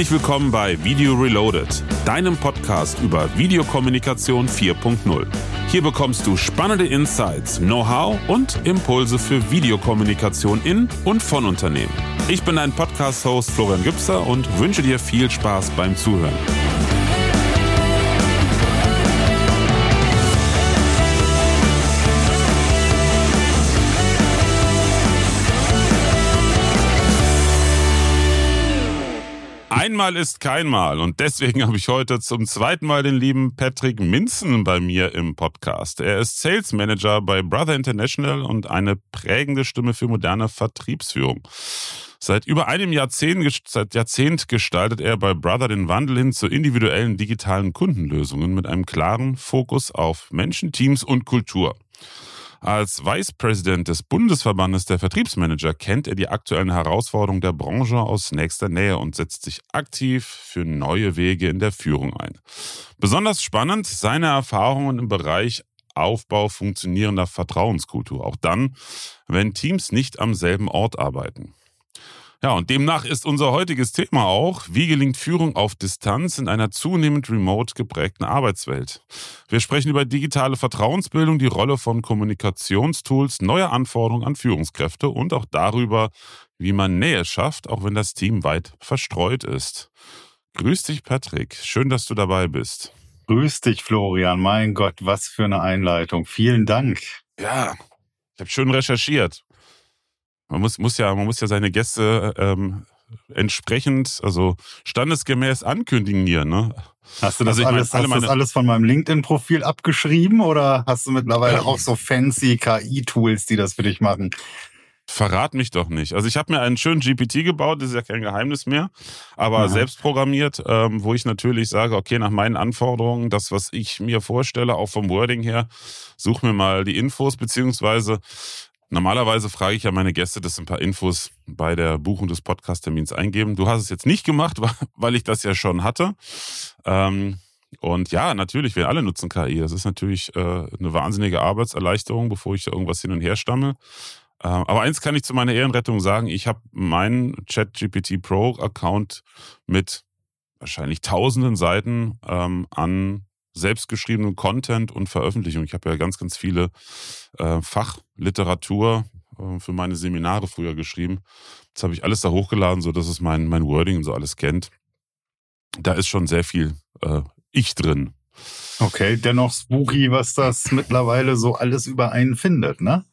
Herzlich willkommen bei Video Reloaded, deinem Podcast über Videokommunikation 4.0. Hier bekommst du spannende Insights, Know-how und Impulse für Videokommunikation in und von Unternehmen. Ich bin dein Podcast-Host Florian Gübser und wünsche dir viel Spaß beim Zuhören. Einmal ist kein Mal und deswegen habe ich heute zum zweiten Mal den lieben Patrick Minzen bei mir im Podcast. Er ist Sales Manager bei Brother International und eine prägende Stimme für moderne Vertriebsführung. Seit über einem Jahrzehnt gestaltet er bei Brother den Wandel hin zu individuellen digitalen Kundenlösungen mit einem klaren Fokus auf Menschen, Teams und Kultur. Als Vice President des Bundesverbandes der Vertriebsmanager kennt er die aktuellen Herausforderungen der Branche aus nächster Nähe und setzt sich aktiv für neue Wege in der Führung ein. Besonders spannend seine Erfahrungen im Bereich Aufbau funktionierender Vertrauenskultur, auch dann, wenn Teams nicht am selben Ort arbeiten. Ja, und demnach ist unser heutiges Thema auch, wie gelingt Führung auf Distanz in einer zunehmend remote geprägten Arbeitswelt. Wir sprechen über digitale Vertrauensbildung, die Rolle von Kommunikationstools, neue Anforderungen an Führungskräfte und auch darüber, wie man Nähe schafft, auch wenn das Team weit verstreut ist. Grüß dich, Patrick. Schön, dass du dabei bist. Grüß dich, Florian. Mein Gott, was für eine Einleitung. Vielen Dank. Ja, ich habe schön recherchiert. Man muss ja seine Gäste entsprechend, also standesgemäß ankündigen hier, ne? Hast du das alles von meinem LinkedIn-Profil abgeschrieben oder hast du mittlerweile auch so fancy KI-Tools, die das für dich machen? Verrat mich doch nicht. Also ich habe mir einen schönen GPT gebaut, das ist ja kein Geheimnis mehr, aber selbst programmiert, wo ich natürlich sage, okay, nach meinen Anforderungen, das, was ich mir vorstelle, auch vom Wording her, such mir mal die Infos, beziehungsweise normalerweise frage ich ja meine Gäste, dass ein paar Infos bei der Buchung des Podcast-Termins eingeben. Du hast es jetzt nicht gemacht, weil ich das ja schon hatte. Und ja, natürlich, wir alle nutzen KI. Das ist natürlich eine wahnsinnige Arbeitserleichterung, bevor ich da irgendwas hin und her stamme. Aber eins kann ich zu meiner Ehrenrettung sagen, ich habe meinen ChatGPT Pro-Account mit wahrscheinlich tausenden Seiten an selbstgeschriebenen Content und Veröffentlichung. Ich habe ja ganz, ganz viele Fachliteratur für meine Seminare früher geschrieben. Das habe ich alles da hochgeladen, so dass es mein Wording und so alles kennt. Da ist schon sehr viel Ich drin. Okay, dennoch spooky, was das mittlerweile so alles über einen findet, ne?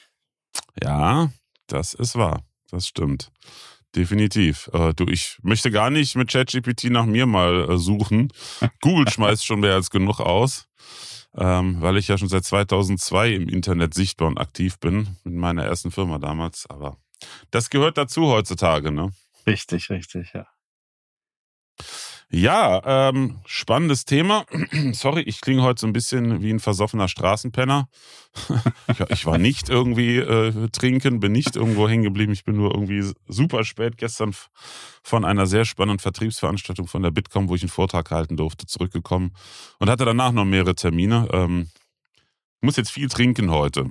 Ja, das ist wahr. Das stimmt. Definitiv. Ich möchte gar nicht mit ChatGPT nach mir mal suchen. Google schmeißt schon mehr als genug aus, weil ich ja schon seit 2002 im Internet sichtbar und aktiv bin, mit meiner ersten Firma damals. Aber das gehört dazu heutzutage, ne? Richtig, ja. Ja, spannendes Thema. Sorry, ich klinge heute so ein bisschen wie ein versoffener Straßenpenner. Ich war nicht irgendwie trinken, bin nicht irgendwo hängen geblieben. Ich bin nur irgendwie super spät gestern von einer sehr spannenden Vertriebsveranstaltung von der Bitkom, wo ich einen Vortrag halten durfte, zurückgekommen und hatte danach noch mehrere Termine. Muss jetzt viel trinken heute.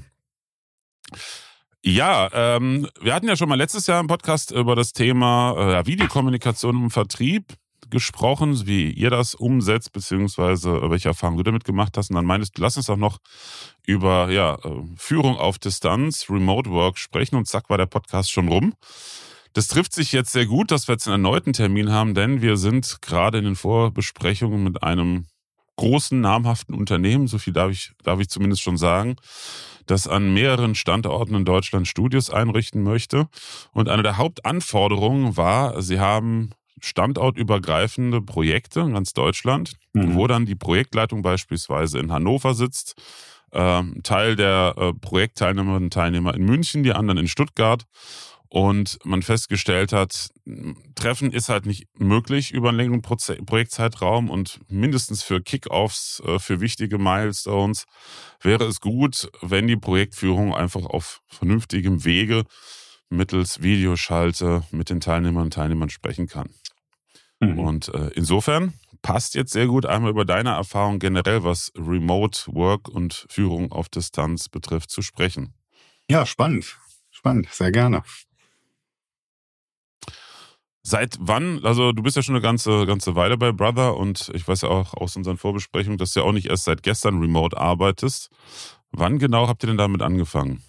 Ja, wir hatten ja schon mal letztes Jahr im Podcast über das Thema Videokommunikation im Vertrieb gesprochen, wie ihr das umsetzt, beziehungsweise welche Erfahrungen du damit gemacht hast. Und dann meintest du, lass uns doch noch über Führung auf Distanz, Remote Work sprechen und zack war der Podcast schon rum. Das trifft sich jetzt sehr gut, dass wir jetzt einen erneuten Termin haben, denn wir sind gerade in den Vorbesprechungen mit einem großen, namhaften Unternehmen, so viel darf ich zumindest schon sagen, das an mehreren Standorten in Deutschland Studios einrichten möchte. Und eine der Hauptanforderungen war, sie haben standortübergreifende Projekte in ganz Deutschland, wo dann die Projektleitung beispielsweise in Hannover sitzt, Teil der Projektteilnehmerinnen und Teilnehmer in München, die anderen in Stuttgart und man festgestellt hat, Treffen ist halt nicht möglich über einen längeren Projektzeitraum und mindestens für Kick-Offs, für wichtige Milestones wäre es gut, wenn die Projektführung einfach auf vernünftigem Wege mittels Videoschalte mit den Teilnehmern und Teilnehmern sprechen kann. Und insofern passt jetzt sehr gut einmal über deine Erfahrung generell, was Remote Work und Führung auf Distanz betrifft, zu sprechen. Ja, spannend, sehr gerne. Seit wann, also du bist ja schon eine ganze Weile bei Brother und ich weiß ja auch aus unseren Vorbesprechungen, dass du ja auch nicht erst seit gestern remote arbeitest. Wann genau habt ihr denn damit angefangen?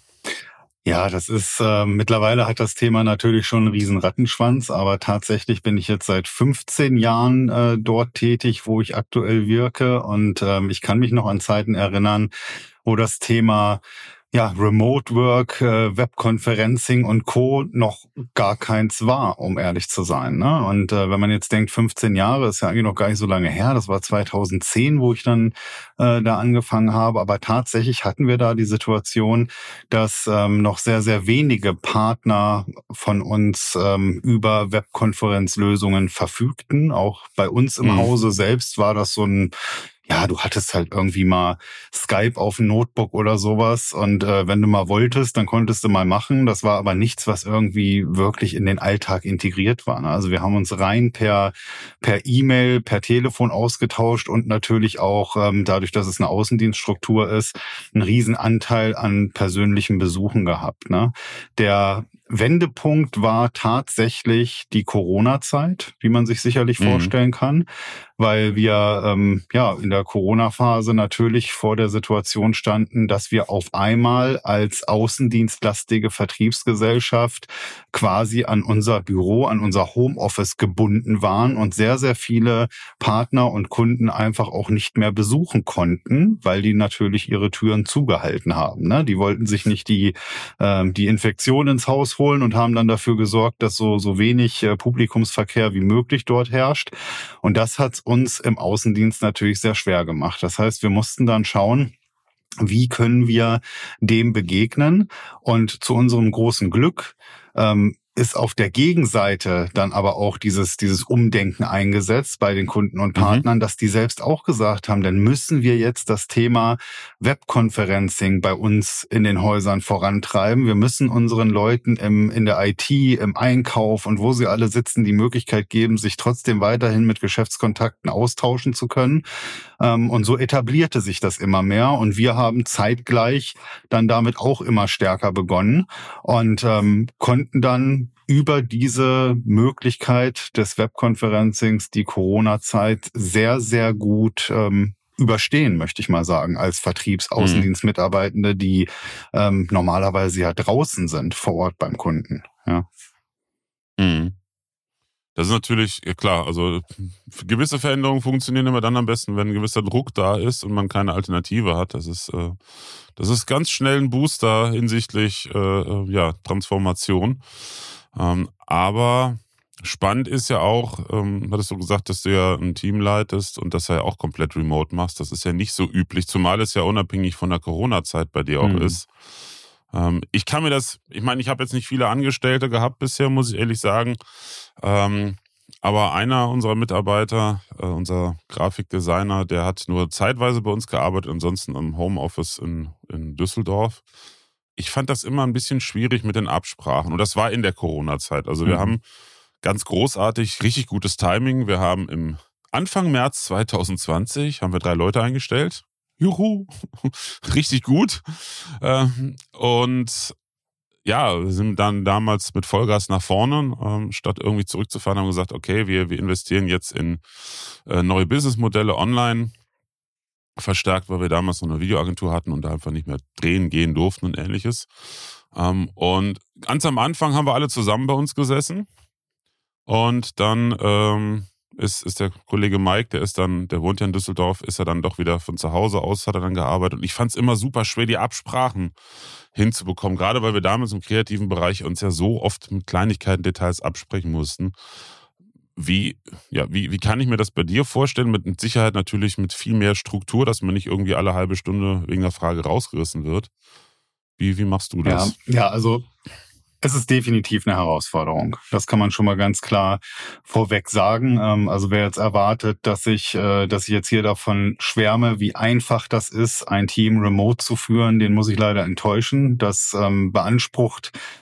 Ja, das ist mittlerweile hat das Thema natürlich schon einen riesen Rattenschwanz, aber tatsächlich bin ich jetzt seit 15 Jahren dort tätig, wo ich aktuell wirke und ich kann mich noch an Zeiten erinnern, wo das Thema Remote Work, Webconferencing und Co. noch gar keins war, um ehrlich zu sein. Ne? Und wenn man jetzt denkt, 15 Jahre ist ja eigentlich noch gar nicht so lange her. Das war 2010, wo ich dann da angefangen habe. Aber tatsächlich hatten wir da die Situation, dass noch sehr, sehr wenige Partner von uns über Webkonferenzlösungen verfügten. Auch bei uns im Hause selbst war das so ein du hattest halt irgendwie mal Skype auf dem Notebook oder sowas und wenn du mal wolltest, dann konntest du mal machen. Das war aber nichts, was irgendwie wirklich in den Alltag integriert war. Ne? Also wir haben uns rein per E-Mail, per Telefon ausgetauscht und natürlich auch dadurch, dass es eine Außendienststruktur ist, einen riesen Anteil an persönlichen Besuchen gehabt. Ne? Der Wendepunkt war tatsächlich die Corona-Zeit, wie man sich sicherlich vorstellen kann, weil wir in der Corona-Phase natürlich vor der Situation standen, dass wir auf einmal als außendienstlastige Vertriebsgesellschaft quasi an unser Büro, an unser Homeoffice gebunden waren und sehr, sehr viele Partner und Kunden einfach auch nicht mehr besuchen konnten, weil die natürlich ihre Türen zugehalten haben. Ne? Die wollten sich nicht die Infektion ins Haus holen und haben dann dafür gesorgt, dass so wenig Publikumsverkehr wie möglich dort herrscht. Und das hat uns im Außendienst natürlich sehr schwer gemacht. Das heißt, wir mussten dann schauen, wie können wir dem begegnen? Und zu unserem großen Glück ist auf der Gegenseite dann aber auch dieses Umdenken eingesetzt bei den Kunden und Partnern, dass die selbst auch gesagt haben, dann müssen wir jetzt das Thema Webconferencing bei uns in den Häusern vorantreiben. Wir müssen unseren Leuten in der IT, im Einkauf und wo sie alle sitzen, die Möglichkeit geben, sich trotzdem weiterhin mit Geschäftskontakten austauschen zu können. Und so etablierte sich das immer mehr und wir haben zeitgleich dann damit auch immer stärker begonnen und konnten dann über diese Möglichkeit des Webconferencings die Corona-Zeit sehr, sehr gut überstehen, möchte ich mal sagen, als Vertriebsaußendienstmitarbeitende, die normalerweise ja draußen sind vor Ort beim Kunden. Ja. Das ist natürlich, klar, also gewisse Veränderungen funktionieren immer dann am besten, wenn ein gewisser Druck da ist und man keine Alternative hat. Das ist ganz schnell ein Booster hinsichtlich Transformation. Aber spannend ist ja auch, hattest du gesagt, dass du ja ein Team leitest und das ja auch komplett remote machst. Das ist ja nicht so üblich, zumal es ja unabhängig von der Corona-Zeit bei dir auch ist. Ich kann mir ich habe jetzt nicht viele Angestellte gehabt bisher, muss ich ehrlich sagen. Aber einer unserer Mitarbeiter, unser Grafikdesigner, der hat nur zeitweise bei uns gearbeitet, ansonsten im Homeoffice in Düsseldorf. Ich fand das immer ein bisschen schwierig mit den Absprachen. Und das war in der Corona-Zeit. Also wir haben ganz großartig, richtig gutes Timing. Wir haben im Anfang März 2020 haben wir 3 Leute eingestellt. Juhu, richtig gut. Und ja, wir sind dann damals mit Vollgas nach vorne, statt irgendwie zurückzufahren, haben gesagt, okay, wir investieren jetzt in neue Businessmodelle online, verstärkt, weil wir damals noch eine Videoagentur hatten und da einfach nicht mehr drehen gehen durften und ähnliches. Und ganz am Anfang haben wir alle zusammen bei uns gesessen und dann ist der Kollege Mike, der wohnt ja in Düsseldorf, ist er dann doch wieder von zu Hause aus, hat er dann gearbeitet. Und ich fand es immer super schwer, die Absprachen hinzubekommen. Gerade weil wir damals im kreativen Bereich uns ja so oft mit Kleinigkeiten, Details absprechen mussten. Wie kann ich mir das bei dir vorstellen? Mit Sicherheit natürlich mit viel mehr Struktur, dass man nicht irgendwie alle halbe Stunde wegen der Frage rausgerissen wird. Wie machst du das? Ja, also es ist definitiv eine Herausforderung. Das kann man schon mal ganz klar vorweg sagen. Also wer jetzt erwartet, dass ich jetzt hier davon schwärme, wie einfach das ist, ein Team remote zu führen, den muss ich leider enttäuschen. Das beansprucht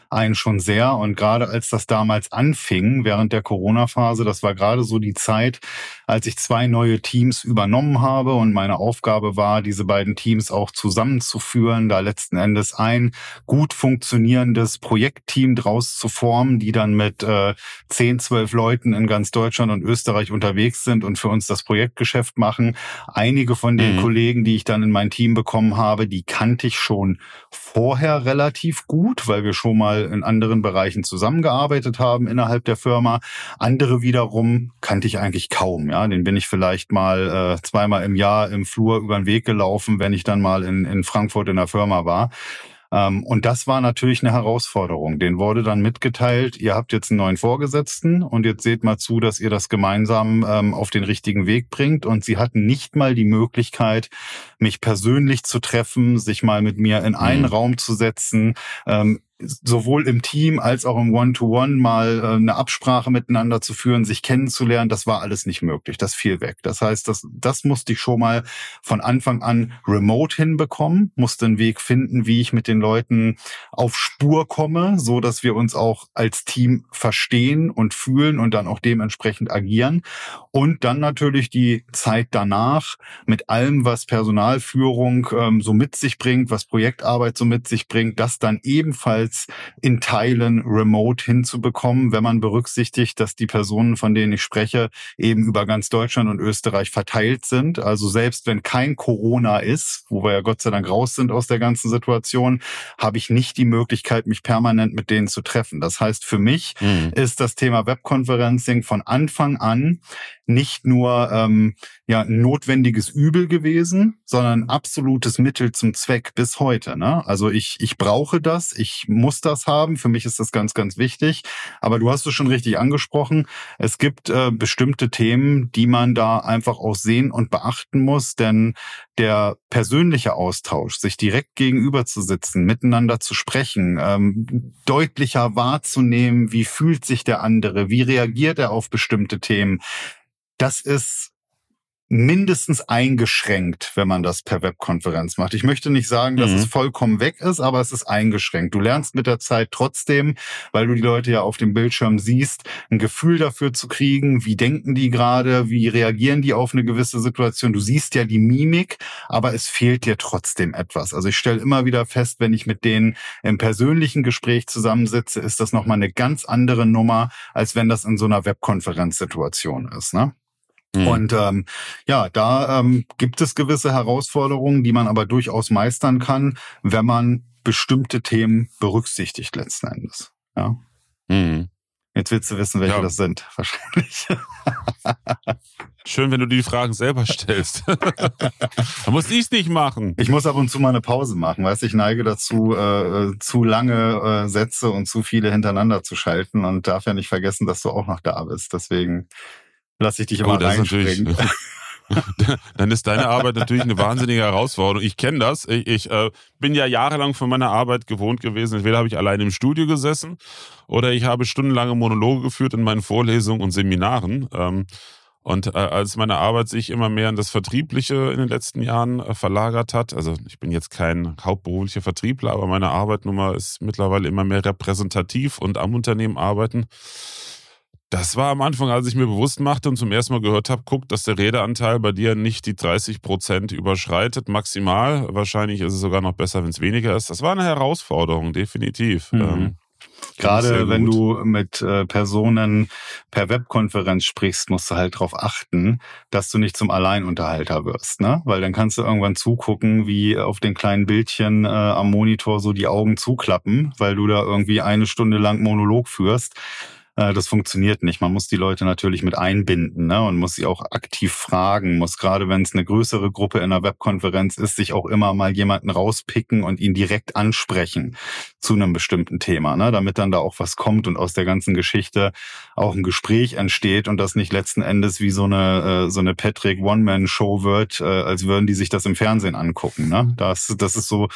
einen schon sehr. Und gerade als das damals anfing, während der Corona-Phase, das war gerade so die Zeit, als ich 2 neue Teams übernommen habe und meine Aufgabe war, diese beiden Teams auch zusammenzuführen, da letzten Endes ein gut funktionierendes Projektteam draus zu formen, die dann mit 10, 12 Leuten in ganz Deutschland und Österreich unterwegs sind und für uns das Projektgeschäft machen. Einige von den Kollegen, die ich dann in mein Team bekommen habe, die kannte ich schon vorher relativ gut, weil wir schon mal in anderen Bereichen zusammengearbeitet haben innerhalb der Firma. Andere wiederum kannte ich eigentlich kaum. Ja, den bin ich vielleicht mal 2-mal im Jahr im Flur über den Weg gelaufen, wenn ich dann mal in Frankfurt in der Firma war. Und das war natürlich eine Herausforderung. Denen wurde dann mitgeteilt, ihr habt jetzt einen neuen Vorgesetzten und jetzt seht mal zu, dass ihr das gemeinsam auf den richtigen Weg bringt. Und sie hatten nicht mal die Möglichkeit, mich persönlich zu treffen, sich mal mit mir in einen Raum zu setzen, sowohl im Team als auch im One-to-One mal eine Absprache miteinander zu führen, sich kennenzulernen, das war alles nicht möglich. Das fiel weg. Das heißt, das musste ich schon mal von Anfang an remote hinbekommen, musste einen Weg finden, wie ich mit den Leuten auf Spur komme, so dass wir uns auch als Team verstehen und fühlen und dann auch dementsprechend agieren. Und dann natürlich die Zeit danach mit allem, was Personalführung so mit sich bringt, was Projektarbeit so mit sich bringt, das dann ebenfalls in Teilen remote hinzubekommen, wenn man berücksichtigt, dass die Personen, von denen ich spreche, eben über ganz Deutschland und Österreich verteilt sind. Also selbst wenn kein Corona ist, wo wir ja Gott sei Dank raus sind aus der ganzen Situation, habe ich nicht die Möglichkeit, mich permanent mit denen zu treffen. Das heißt, für mich ist das Thema Webconferencing von Anfang an nicht nur ein notwendiges Übel gewesen, sondern ein absolutes Mittel zum Zweck bis heute. Ne? Also ich brauche das, ich muss das haben. Für mich ist das ganz, ganz wichtig. Aber du hast es schon richtig angesprochen. Es gibt bestimmte Themen, die man da einfach auch sehen und beachten muss, denn der persönliche Austausch, sich direkt gegenüber zu sitzen, miteinander zu sprechen, deutlicher wahrzunehmen, wie fühlt sich der andere, wie reagiert er auf bestimmte Themen, das ist mindestens eingeschränkt, wenn man das per Webkonferenz macht. Ich möchte nicht sagen, dass es vollkommen weg ist, aber es ist eingeschränkt. Du lernst mit der Zeit trotzdem, weil du die Leute ja auf dem Bildschirm siehst, ein Gefühl dafür zu kriegen, wie denken die gerade, wie reagieren die auf eine gewisse Situation. Du siehst ja die Mimik, aber es fehlt dir trotzdem etwas. Also ich stelle immer wieder fest, wenn ich mit denen im persönlichen Gespräch zusammensitze, ist das nochmal eine ganz andere Nummer, als wenn das in so einer Webkonferenzsituation ist, ne? Und da gibt es gewisse Herausforderungen, die man aber durchaus meistern kann, wenn man bestimmte Themen berücksichtigt letzten Endes. Ja. Jetzt willst du wissen, welche das sind, wahrscheinlich. Schön, wenn du die Fragen selber stellst. Da muss ich es nicht machen. Ich muss ab und zu mal eine Pause machen, weißt du, ich neige dazu, zu lange Sätze und zu viele hintereinander zu schalten und darf ja nicht vergessen, dass du auch noch da bist. Deswegen lass ich dich immer reinspringen. Dann ist deine Arbeit natürlich eine wahnsinnige Herausforderung. Ich kenne das. Ich bin ja jahrelang von meiner Arbeit gewohnt gewesen. Entweder habe ich allein im Studio gesessen oder ich habe stundenlange Monologe geführt in meinen Vorlesungen und Seminaren. Und als meine Arbeit sich immer mehr in das Vertriebliche in den letzten Jahren verlagert hat, also ich bin jetzt kein hauptberuflicher Vertriebler, aber meine Arbeitnummer ist mittlerweile immer mehr repräsentativ und am Unternehmen arbeiten. Das war am Anfang, als ich mir bewusst machte und zum ersten Mal gehört habe, guck, dass der Redeanteil bei dir nicht die 30% überschreitet, maximal. Wahrscheinlich ist es sogar noch besser, wenn es weniger ist. Das war eine Herausforderung, definitiv. Gerade wenn du mit Personen per Webkonferenz sprichst, musst du halt darauf achten, dass du nicht zum Alleinunterhalter wirst, ne? Weil dann kannst du irgendwann zugucken, wie auf den kleinen Bildchen am Monitor so die Augen zuklappen, weil du da irgendwie 1 Stunde lang Monolog führst. Das funktioniert nicht. Man muss die Leute natürlich mit einbinden, ne, und muss sie auch aktiv fragen, muss gerade, wenn es eine größere Gruppe in einer Webkonferenz ist, sich auch immer mal jemanden rauspicken und ihn direkt ansprechen zu einem bestimmten Thema, ne, damit dann da auch was kommt und aus der ganzen Geschichte auch ein Gespräch entsteht und das nicht letzten Endes wie so eine Patrick One-Man-Show wird, als würden die sich das im Fernsehen angucken, ne. Das ist so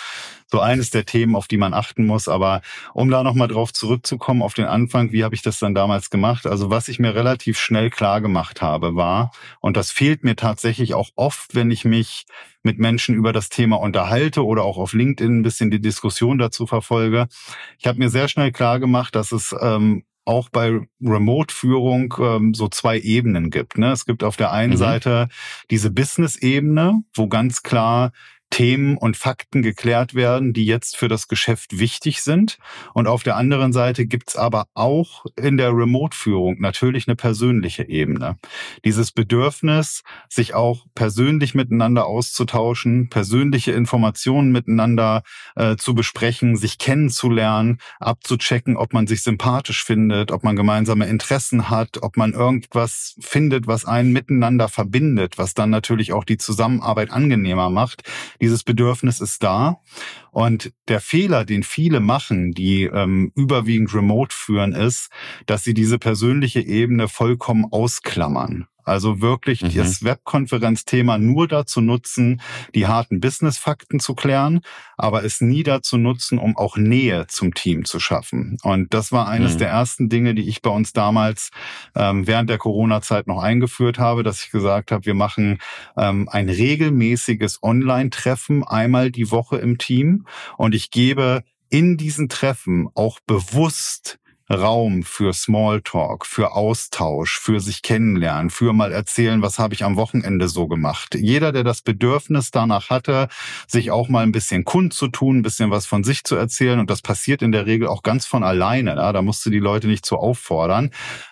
so eines der Themen, auf die man achten muss. Aber um da nochmal drauf zurückzukommen, auf den Anfang, wie habe ich das dann damals gemacht? Also was ich mir relativ schnell klar gemacht habe, war, und das fehlt mir tatsächlich auch oft, wenn ich mich mit Menschen über das Thema unterhalte oder auch auf LinkedIn ein bisschen die Diskussion dazu verfolge. Ich habe mir sehr schnell klar gemacht, dass es auch bei Remote-Führung so zwei Ebenen gibt. Ne? Es gibt auf der einen Seite diese Business-Ebene, wo ganz klar Themen und Fakten geklärt werden, die jetzt für das Geschäft wichtig sind. Und auf der anderen Seite gibt's aber auch in der Remote-Führung natürlich eine persönliche Ebene. Dieses Bedürfnis, sich auch persönlich miteinander auszutauschen, persönliche Informationen miteinander zu besprechen, sich kennenzulernen, abzuchecken, ob man sich sympathisch findet, ob man gemeinsame Interessen hat, ob man irgendwas findet, was einen miteinander verbindet, was dann natürlich auch die Zusammenarbeit angenehmer macht. Dieses Bedürfnis ist da. Und der Fehler, den viele machen, die überwiegend remote führen, ist, dass sie diese persönliche Ebene vollkommen ausklammern. Also wirklich das Webkonferenzthema nur dazu nutzen, die harten Business-Fakten zu klären, aber es nie dazu nutzen, um auch Nähe zum Team zu schaffen. Und das war eines der ersten Dinge, die ich bei uns damals während der Corona-Zeit noch eingeführt habe, dass ich gesagt habe, wir machen ein regelmäßiges Online-Treffen einmal die Woche im Team und ich gebe in diesen Treffen auch bewusst Raum für Smalltalk, für Austausch, für sich kennenlernen, für mal erzählen, was habe ich am Wochenende so gemacht. Jeder, der das Bedürfnis danach hatte, sich auch mal ein bisschen kundzutun, ein bisschen was von sich zu erzählen, und das passiert in der Regel auch ganz von alleine, ja? Da musst du die Leute nicht so auffordern,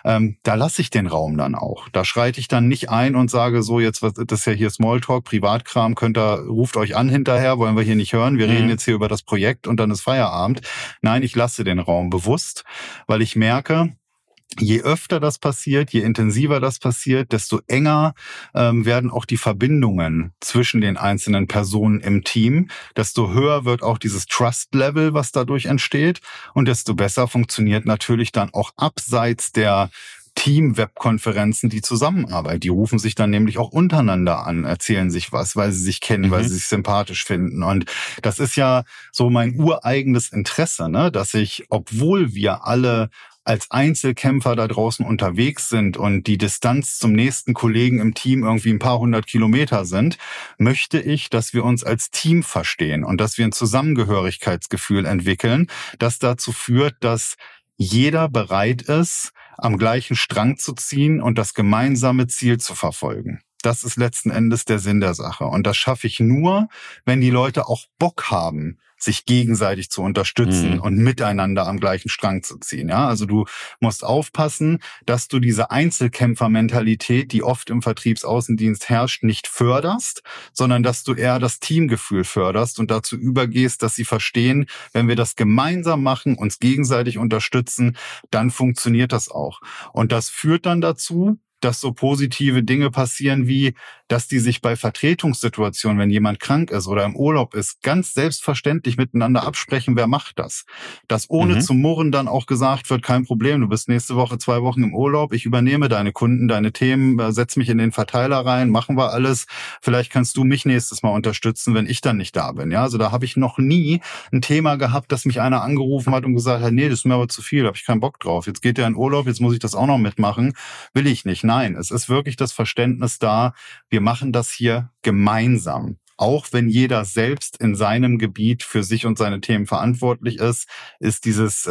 da lasse ich den Raum dann auch. Da schreite ich dann nicht ein und sage so, jetzt das ist ja hier Smalltalk, Privatkram, ruft euch an hinterher, wollen wir hier nicht hören, wir reden jetzt hier über das Projekt und dann ist Feierabend. Nein, ich lasse den Raum bewusst, weil ich merke, je öfter das passiert, je intensiver das passiert, desto enger werden auch die Verbindungen zwischen den einzelnen Personen im Team, desto höher wird auch dieses Trust-Level, was dadurch entsteht, und desto besser funktioniert natürlich dann auch abseits der Team-Webkonferenzen die Zusammenarbeit. Die rufen sich dann nämlich auch untereinander an, erzählen sich was, weil sie sich kennen, weil sie sich sympathisch finden. Und das ist ja so mein ureigenes Interesse, ne? Dass ich, obwohl wir alle als Einzelkämpfer da draußen unterwegs sind und die Distanz zum nächsten Kollegen im Team irgendwie ein paar hundert Kilometer sind, möchte ich, dass wir uns als Team verstehen und dass wir ein Zusammengehörigkeitsgefühl entwickeln, das dazu führt, dass jeder bereit ist, am gleichen Strang zu ziehen und das gemeinsame Ziel zu verfolgen. Das ist letzten Endes der Sinn der Sache. Und das schaffe ich nur, wenn die Leute auch Bock haben, sich gegenseitig zu unterstützen und miteinander am gleichen Strang zu ziehen. Ja, also du musst aufpassen, dass du diese Einzelkämpfermentalität, die oft im Vertriebsaußendienst herrscht, nicht förderst, sondern dass du eher das Teamgefühl förderst und dazu übergehst, dass sie verstehen, wenn wir das gemeinsam machen, uns gegenseitig unterstützen, dann funktioniert das auch. Und das führt dann dazu, dass so positive Dinge passieren wie, dass die sich bei Vertretungssituationen, wenn jemand krank ist oder im Urlaub ist, ganz selbstverständlich miteinander absprechen, wer macht das. Dass ohne zu murren dann auch gesagt wird, kein Problem, du bist nächste Woche 2 Wochen im Urlaub, ich übernehme deine Kunden, deine Themen, setz mich in den Verteiler rein, machen wir alles. Vielleicht kannst du mich nächstes Mal unterstützen, wenn ich dann nicht da bin. Ja, also da habe ich noch nie ein Thema gehabt, dass mich einer angerufen hat und gesagt hat, nee, das ist mir aber zu viel, da habe ich keinen Bock drauf. Jetzt geht der in Urlaub, jetzt muss ich das auch noch mitmachen. Will ich nicht. Nein, es ist wirklich das Verständnis da, wir machen das hier gemeinsam. Auch wenn jeder selbst in seinem Gebiet für sich und seine Themen verantwortlich ist dieses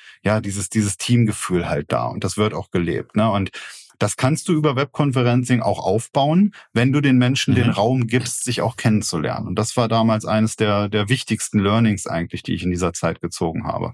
Teamgefühl halt da. Und das wird auch gelebt, ne? Und das kannst du über Webconferencing auch aufbauen, wenn du den Menschen den Raum gibst, sich auch kennenzulernen. Und das war damals eines der wichtigsten Learnings eigentlich, die ich in dieser Zeit gezogen habe.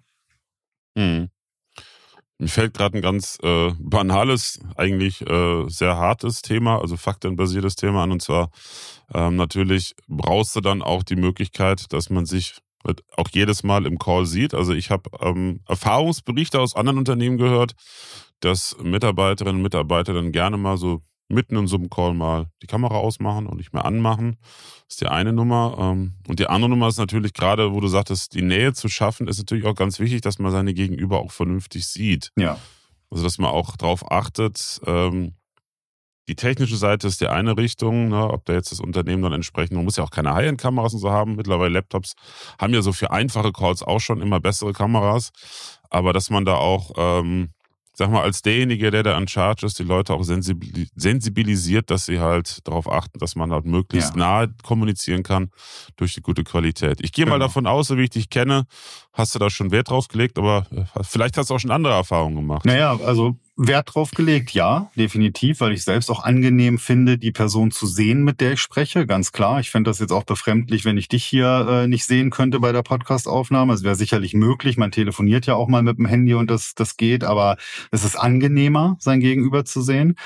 Mir fällt gerade ein ganz banales, eigentlich sehr hartes Thema, also faktenbasiertes Thema an. Und zwar natürlich brauchst du dann auch die Möglichkeit, dass man sich auch jedes Mal im Call sieht. Also ich habe Erfahrungsberichte aus anderen Unternehmen gehört, dass Mitarbeiterinnen und Mitarbeiter dann gerne mal so mitten in so einem Call mal die Kamera ausmachen und nicht mehr anmachen. Das ist die eine Nummer. Und die andere Nummer ist natürlich gerade, wo du sagtest, die Nähe zu schaffen, ist natürlich auch ganz wichtig, dass man seine Gegenüber auch vernünftig sieht. Ja. Also dass man auch darauf achtet, die technische Seite ist die eine Richtung, ne, ob da jetzt das Unternehmen dann entsprechend, man muss ja auch keine High-End-Kameras und so haben. Mittlerweile Laptops haben ja so für einfache Calls auch schon immer bessere Kameras. Aber dass man da auch, sag mal, als derjenige, der da an Charge ist, die Leute auch sensibilisiert, dass sie halt darauf achten, dass man halt möglichst nahe kommunizieren kann durch die gute Qualität. Ich gehe mal davon aus, so wie ich dich kenne, hast du da schon Wert drauf gelegt, aber vielleicht hast du auch schon andere Erfahrungen gemacht. Naja, also Wert drauf gelegt, ja, definitiv, weil ich selbst auch angenehm finde, die Person zu sehen, mit der ich spreche, ganz klar. Ich fände das jetzt auch befremdlich, wenn ich dich hier nicht sehen könnte bei der Podcast-Aufnahme. Es wäre sicherlich möglich, man telefoniert ja auch mal mit dem Handy und das geht, aber es ist angenehmer, sein Gegenüber zu sehen.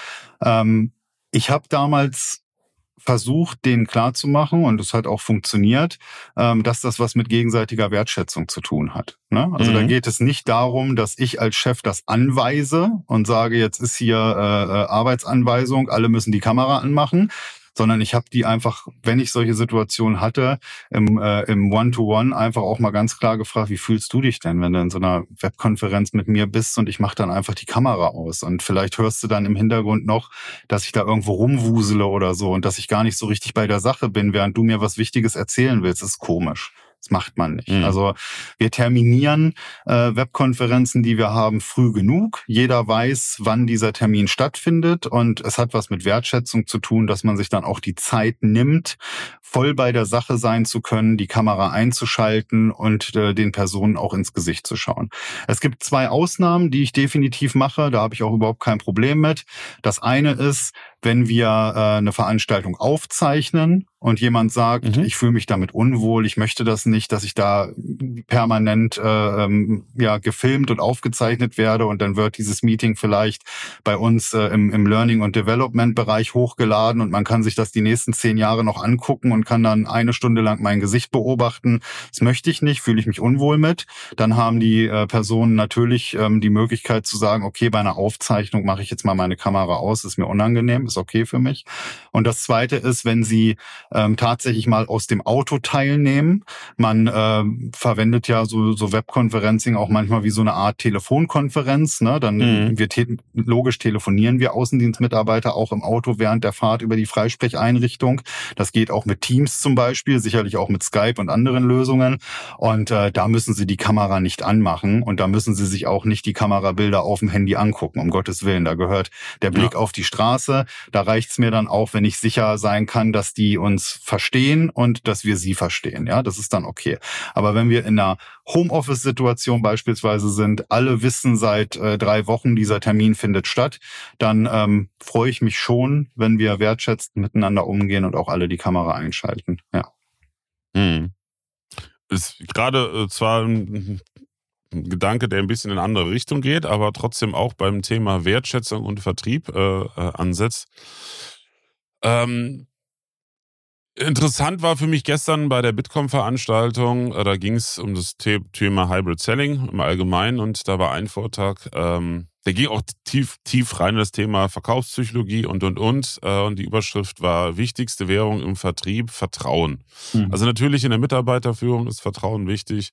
Ich habe damals versucht, denen klarzumachen, und es hat auch funktioniert, dass das was mit gegenseitiger Wertschätzung zu tun hat. Ne? Also da geht es nicht darum, dass ich als Chef das anweise und sage, jetzt ist hier Arbeitsanweisung, alle müssen die Kamera anmachen, sondern ich habe die einfach, wenn ich solche Situationen hatte, im One-to-One einfach auch mal ganz klar gefragt, wie fühlst du dich denn, wenn du in so einer Webkonferenz mit mir bist und ich mache dann einfach die Kamera aus und vielleicht hörst du dann im Hintergrund noch, dass ich da irgendwo rumwusele oder so und dass ich gar nicht so richtig bei der Sache bin, während du mir was Wichtiges erzählen willst. Das ist komisch. Das macht man nicht. Also wir terminieren Webkonferenzen, die wir haben, früh genug. Jeder weiß, wann dieser Termin stattfindet und es hat was mit Wertschätzung zu tun, dass man sich dann auch die Zeit nimmt, voll bei der Sache sein zu können, die Kamera einzuschalten und den Personen auch ins Gesicht zu schauen. Es gibt 2 Ausnahmen, die ich definitiv mache. Da habe ich auch überhaupt kein Problem mit. Das eine ist, wenn wir eine Veranstaltung aufzeichnen und jemand sagt, ich fühle mich damit unwohl, ich möchte das nicht, dass ich da permanent gefilmt und aufgezeichnet werde und dann wird dieses Meeting vielleicht bei uns im Learning- und Development-Bereich hochgeladen und man kann sich das die nächsten 10 Jahre noch angucken und kann dann 1 Stunde lang mein Gesicht beobachten. Das möchte ich nicht, fühle ich mich unwohl mit. Dann haben die Personen natürlich die Möglichkeit zu sagen, okay, bei einer Aufzeichnung mache ich jetzt mal meine Kamera aus, ist mir unangenehm, ist okay für mich. Und das Zweite ist, wenn Sie tatsächlich mal aus dem Auto teilnehmen. Man verwendet ja so Webconferencing auch manchmal wie so eine Art Telefonkonferenz. Ne? Dann logisch telefonieren wir Außendienstmitarbeiter auch im Auto während der Fahrt über die Freisprecheinrichtung. Das geht auch mit Teams zum Beispiel, sicherlich auch mit Skype und anderen Lösungen. Und da müssen Sie die Kamera nicht anmachen und da müssen Sie sich auch nicht die Kamerabilder auf dem Handy angucken, um Gottes Willen. Da gehört der Blick auf die Straße. Da reicht's mir dann auch, wenn ich sicher sein kann, dass die uns verstehen und dass wir sie verstehen. Ja, das ist dann okay. Aber wenn wir in einer Homeoffice-Situation beispielsweise sind, alle wissen seit 3 Wochen, dieser Termin findet statt, dann freue ich mich schon, wenn wir wertschätzend miteinander umgehen und auch alle die Kamera einschalten. Ja. Ist gerade zwar ein Gedanke, der ein bisschen in eine andere Richtung geht, aber trotzdem auch beim Thema Wertschätzung und Vertrieb ansetzt. Interessant war für mich gestern bei der Bitkom-Veranstaltung, da ging es um das Thema Hybrid Selling im Allgemeinen und da war ein Vortrag, der ging auch tief rein in das Thema Verkaufspsychologie und. Und die Überschrift war: wichtigste Währung im Vertrieb, Vertrauen. Also natürlich in der Mitarbeiterführung ist Vertrauen wichtig.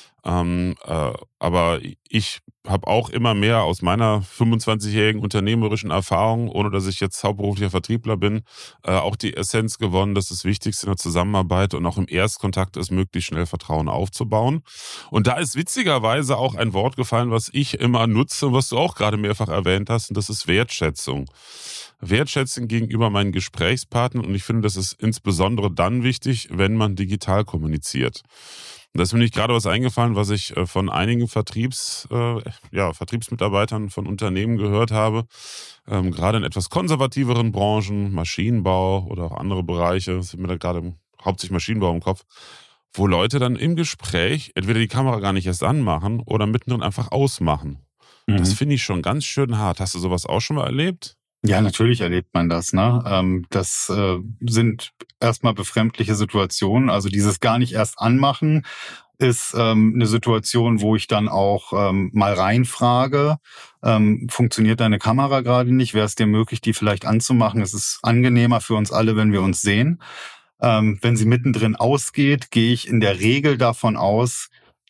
Aber ich habe auch immer mehr aus meiner 25-jährigen unternehmerischen Erfahrung, ohne dass ich jetzt hauptberuflicher Vertriebler bin, auch die Essenz gewonnen, dass das Wichtigste in der Zusammenarbeit und auch im Erstkontakt ist, möglichst schnell Vertrauen aufzubauen. Und da ist witzigerweise auch ein Wort gefallen, was ich immer nutze und was du auch gerade mehrfach erwähnt hast, und das ist Wertschätzung. Wertschätzung gegenüber meinen Gesprächspartnern, und ich finde, das ist insbesondere dann wichtig, wenn man digital kommuniziert. Da ist mir nicht gerade was eingefallen, was ich von einigen Vertriebsmitarbeitern von Unternehmen gehört habe, gerade in etwas konservativeren Branchen, Maschinenbau oder auch andere Bereiche, sind mir da gerade hauptsächlich Maschinenbau im Kopf, wo Leute dann im Gespräch entweder die Kamera gar nicht erst anmachen oder mittendrin einfach ausmachen. Das finde ich schon ganz schön hart. Hast du sowas auch schon mal erlebt? Ja, natürlich erlebt man das. Ne? Das sind erstmal befremdliche Situationen. Also dieses gar nicht erst anmachen ist eine Situation, wo ich dann auch mal reinfrage, funktioniert deine Kamera gerade nicht? Wäre es dir möglich, die vielleicht anzumachen? Es ist angenehmer für uns alle, wenn wir uns sehen. Wenn sie mittendrin ausgeht, gehe ich in der Regel davon aus,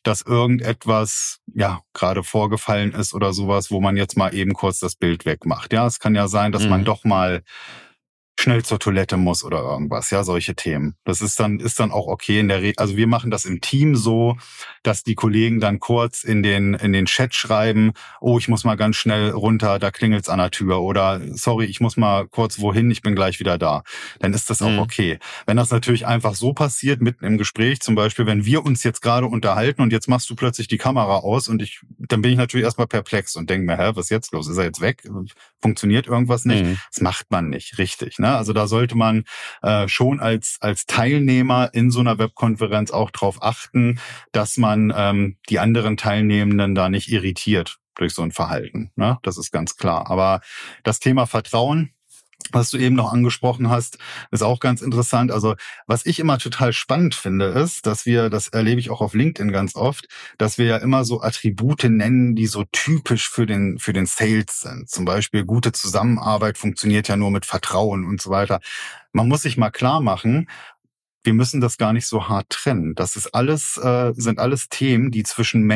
dass irgendetwas gerade vorgefallen ist oder sowas, wo man jetzt mal eben kurz das Bild wegmacht. Ja, es kann ja sein, dass man doch mal schnell zur Toilette muss oder irgendwas, ja, solche Themen. Das ist dann auch okay in der Regel. Also wir machen das im Team so, dass die Kollegen dann kurz in den Chat schreiben, oh, ich muss mal ganz schnell runter, da klingelt's an der Tür, oder sorry, ich muss mal kurz wohin, ich bin gleich wieder da. Dann ist das auch okay. Wenn das natürlich einfach so passiert, mitten im Gespräch, zum Beispiel, wenn wir uns jetzt gerade unterhalten und jetzt machst du plötzlich die Kamera aus und dann bin ich natürlich erstmal perplex und denke mir, was ist jetzt los? Ist er jetzt weg? Funktioniert irgendwas nicht? Das macht man nicht richtig, ne? Also da sollte man schon als Teilnehmer in so einer Webkonferenz auch drauf achten, dass man die anderen Teilnehmenden da nicht irritiert durch so ein Verhalten, ne? Das ist ganz klar. Aber das Thema Vertrauen, was du eben noch angesprochen hast, ist auch ganz interessant. Also was ich immer total spannend finde, ist, dass das erlebe ich auch auf LinkedIn ganz oft, dass wir ja immer so Attribute nennen, die so typisch für den Sales sind. Zum Beispiel gute Zusammenarbeit funktioniert ja nur mit Vertrauen und so weiter. Man muss sich mal klar machen, wir müssen das gar nicht so hart trennen. Das ist alles, sind alles Themen, die zwischen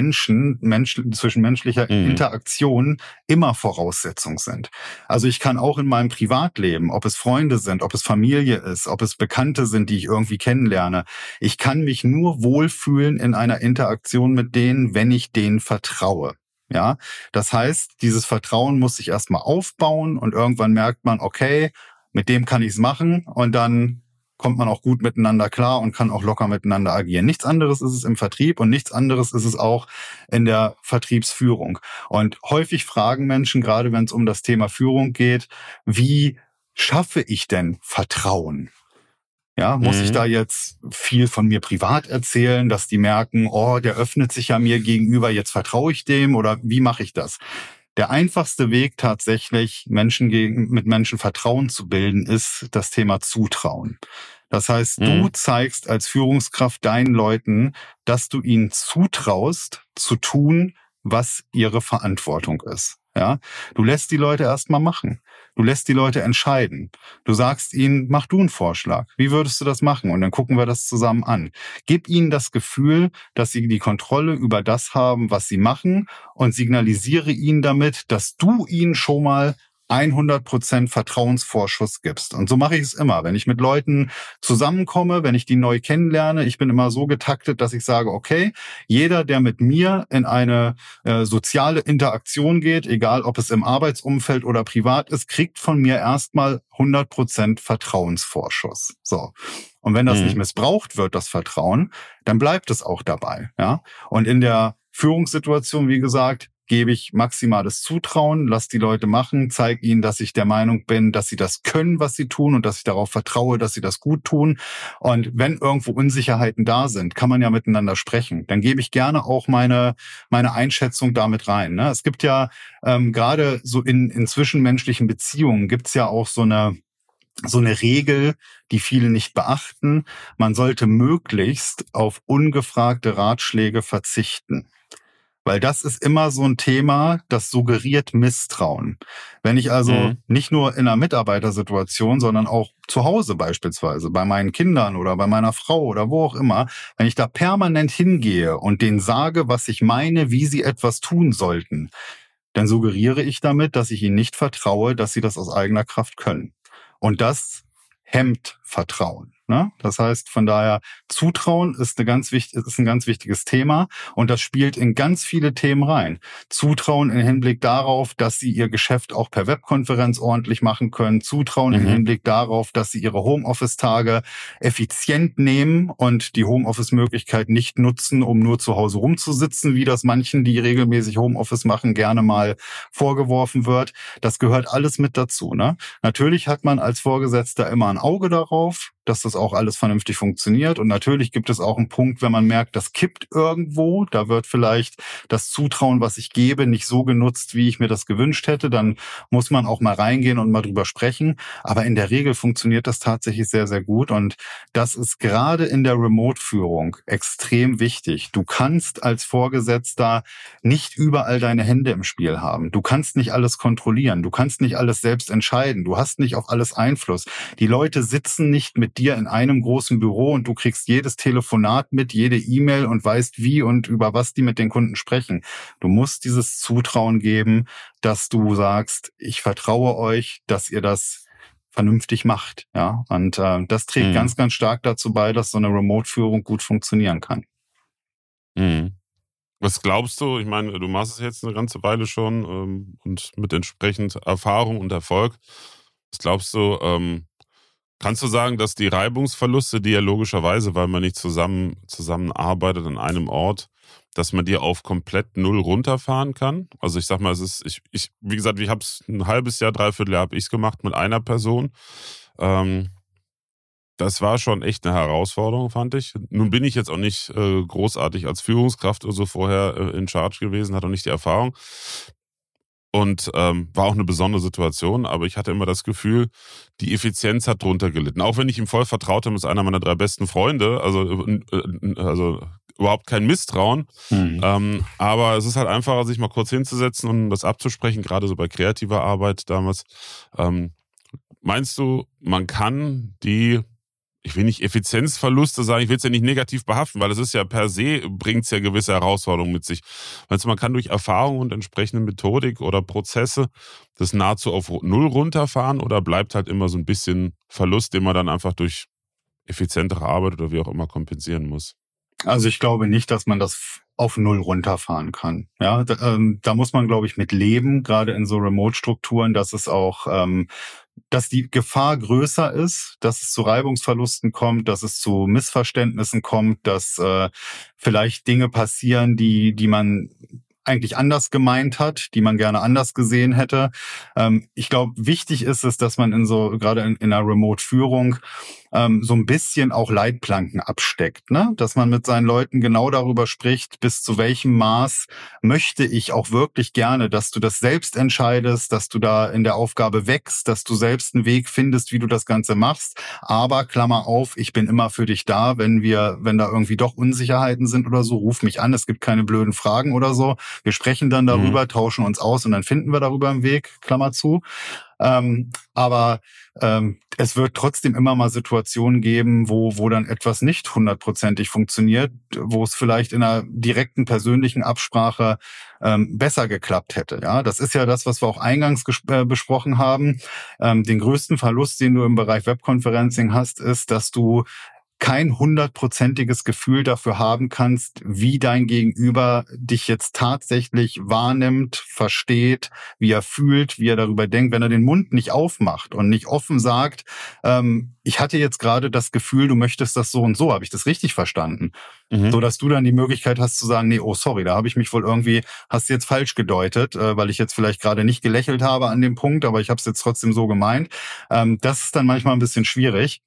zwischenmenschlicher Interaktion immer Voraussetzung sind. Also ich kann auch in meinem Privatleben, ob es Freunde sind, ob es Familie ist, ob es Bekannte sind, die ich irgendwie kennenlerne, ich kann mich nur wohlfühlen in einer Interaktion mit denen, wenn ich denen vertraue. Ja, das heißt, dieses Vertrauen muss sich erstmal aufbauen und irgendwann merkt man, okay, mit dem kann ich es machen, und dann kommt man auch gut miteinander klar und kann auch locker miteinander agieren. Nichts anderes ist es im Vertrieb und nichts anderes ist es auch in der Vertriebsführung. Und häufig fragen Menschen, gerade wenn es um das Thema Führung geht, wie schaffe ich denn Vertrauen? Ja, muss ich da jetzt viel von mir privat erzählen, dass die merken, oh, der öffnet sich ja mir gegenüber, jetzt vertraue ich dem, oder wie mache ich das? Der einfachste Weg tatsächlich, mit Menschen Vertrauen zu bilden, ist das Thema Zutrauen. Das heißt, du zeigst als Führungskraft deinen Leuten, dass du ihnen zutraust, zu tun, was ihre Verantwortung ist. Ja, du lässt die Leute erstmal machen. Du lässt die Leute entscheiden. Du sagst ihnen, mach du einen Vorschlag. Wie würdest du das machen? Und dann gucken wir das zusammen an. Gib ihnen das Gefühl, dass sie die Kontrolle über das haben, was sie machen, und signalisiere ihnen damit, dass du ihnen schon mal 100% Vertrauensvorschuss gibst. Und so mache ich es immer. Wenn ich mit Leuten zusammenkomme, wenn ich die neu kennenlerne, ich bin immer so getaktet, dass ich sage, okay, jeder, der mit mir in eine soziale Interaktion geht, egal ob es im Arbeitsumfeld oder privat ist, kriegt von mir erstmal 100% Vertrauensvorschuss. So. Und wenn das nicht missbraucht wird, das Vertrauen, dann bleibt es auch dabei. Ja? Und in der Führungssituation, wie gesagt, gebe ich maximales Zutrauen, lass die Leute machen, zeige ihnen, dass ich der Meinung bin, dass sie das können, was sie tun, und dass ich darauf vertraue, dass sie das gut tun. Und wenn irgendwo Unsicherheiten da sind, kann man ja miteinander sprechen. Dann gebe ich gerne auch meine Einschätzung damit rein. Ne? Es gibt ja gerade so in zwischenmenschlichen Beziehungen gibt's ja auch so eine Regel, die viele nicht beachten. Man sollte möglichst auf ungefragte Ratschläge verzichten. Weil das ist immer so ein Thema, das suggeriert Misstrauen. Wenn ich also nicht nur in einer Mitarbeitersituation, sondern auch zu Hause beispielsweise, bei meinen Kindern oder bei meiner Frau oder wo auch immer, wenn ich da permanent hingehe und denen sage, was ich meine, wie sie etwas tun sollten, dann suggeriere ich damit, dass ich ihnen nicht vertraue, dass sie das aus eigener Kraft können. Und das hemmt Vertrauen. Ne? Das heißt, von daher, Zutrauen ist ein ganz wichtiges Thema, und das spielt in ganz viele Themen rein. Zutrauen im Hinblick darauf, dass sie ihr Geschäft auch per Webkonferenz ordentlich machen können. Zutrauen im Hinblick darauf, dass sie ihre Homeoffice-Tage effizient nehmen und die Homeoffice-Möglichkeit nicht nutzen, um nur zu Hause rumzusitzen, wie das manchen, die regelmäßig Homeoffice machen, gerne mal vorgeworfen wird. Das gehört alles mit dazu. Ne? Natürlich hat man als Vorgesetzter immer ein Auge darauf, dass das auch alles vernünftig funktioniert. Und natürlich gibt es auch einen Punkt, wenn man merkt, das kippt irgendwo, da wird vielleicht das Zutrauen, was ich gebe, nicht so genutzt, wie ich mir das gewünscht hätte, dann muss man auch mal reingehen und mal drüber sprechen. Aber in der Regel funktioniert das tatsächlich sehr, sehr gut. Und das ist gerade in der Remote-Führung extrem wichtig. Du kannst als Vorgesetzter nicht überall deine Hände im Spiel haben. Du kannst nicht alles kontrollieren. Du kannst nicht alles selbst entscheiden. Du hast nicht auf alles Einfluss. Die Leute sitzen nicht mit mit dir in einem großen Büro und du kriegst jedes Telefonat mit, jede E-Mail und weißt, wie und über was die mit den Kunden sprechen. Du musst dieses Zutrauen geben, dass du sagst, ich vertraue euch, dass ihr das vernünftig macht. Ja, und das trägt ganz, ganz stark dazu bei, dass so eine Remote-Führung gut funktionieren kann. Was glaubst du? Ich meine, du machst es jetzt eine ganze Weile schon und mit entsprechend Erfahrung und Erfolg. Was glaubst du, kannst du sagen, dass die Reibungsverluste, die ja logischerweise, weil man nicht zusammenarbeitet an einem Ort, dass man die auf komplett null runterfahren kann? Also ich sag mal, es ist, wie gesagt, ich habe es ein halbes Jahr, dreiviertel Jahr habe ich es gemacht mit einer Person. Das war schon echt eine Herausforderung, fand ich. Nun bin ich jetzt auch nicht großartig als Führungskraft oder so vorher in Charge gewesen, hatte auch nicht die Erfahrung. Und war auch eine besondere Situation, aber ich hatte immer das Gefühl, die Effizienz hat drunter gelitten. Auch wenn ich ihm voll vertraut habe, ist einer meiner 3 besten Freunde, also überhaupt kein Misstrauen. Aber es ist halt einfacher, sich mal kurz hinzusetzen und das abzusprechen, gerade so bei kreativer Arbeit damals. Meinst du, man kann ich will nicht Effizienzverluste sagen, ich will es ja nicht negativ behaften, weil es ist ja per se, bringt es ja gewisse Herausforderungen mit sich. Meinst du, man kann durch Erfahrung und entsprechende Methodik oder Prozesse das nahezu auf null runterfahren oder bleibt halt immer so ein bisschen Verlust, den man dann einfach durch effizientere Arbeit oder wie auch immer kompensieren muss? Also ich glaube nicht, dass man das auf null runterfahren kann. Ja, da muss man, glaube ich, mit leben, gerade in so Remote-Strukturen, dass es auch dass die Gefahr größer ist, dass es zu Reibungsverlusten kommt, dass es zu Missverständnissen kommt, dass vielleicht Dinge passieren, die man eigentlich anders gemeint hat, die man gerne anders gesehen hätte. Ich glaube, wichtig ist es, dass man gerade in einer Remote-Führung so ein bisschen auch Leitplanken absteckt, ne? Dass man mit seinen Leuten genau darüber spricht, bis zu welchem Maß möchte ich auch wirklich gerne, dass du das selbst entscheidest, dass du da in der Aufgabe wächst, dass du selbst einen Weg findest, wie du das Ganze machst. Aber Klammer auf, ich bin immer für dich da, wenn da irgendwie doch Unsicherheiten sind oder so, ruf mich an, es gibt keine blöden Fragen oder so. Wir sprechen dann darüber, tauschen uns aus und dann finden wir darüber einen Weg, Klammer zu. Aber es wird trotzdem immer mal Situationen geben, wo dann etwas nicht hundertprozentig funktioniert, wo es vielleicht in einer direkten persönlichen Absprache besser geklappt hätte. Ja, das ist ja das, was wir auch eingangs besprochen haben. Den größten Verlust, den du im Bereich Webconferencing hast, ist, dass du kein 100%iges Gefühl dafür haben kannst, wie dein Gegenüber dich jetzt tatsächlich wahrnimmt, versteht, wie er fühlt, wie er darüber denkt, wenn er den Mund nicht aufmacht und nicht offen sagt, ich hatte jetzt gerade das Gefühl, du möchtest das so und so, habe ich das richtig verstanden? So dass du dann die Möglichkeit hast zu sagen, nee, oh sorry, da habe ich mich wohl irgendwie, hast du jetzt falsch gedeutet, weil ich jetzt vielleicht gerade nicht gelächelt habe an dem Punkt, aber ich habe es jetzt trotzdem so gemeint. Das ist dann manchmal ein bisschen schwierig.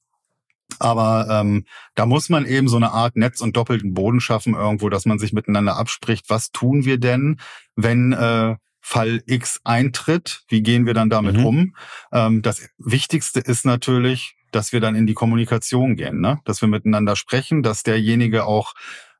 Aber da muss man eben so eine Art Netz und doppelten Boden schaffen irgendwo, dass man sich miteinander abspricht. Was tun wir denn, wenn Fall X eintritt? Wie gehen wir dann damit um? Das Wichtigste ist natürlich, dass wir dann in die Kommunikation gehen, ne? Dass wir miteinander sprechen, dass derjenige auch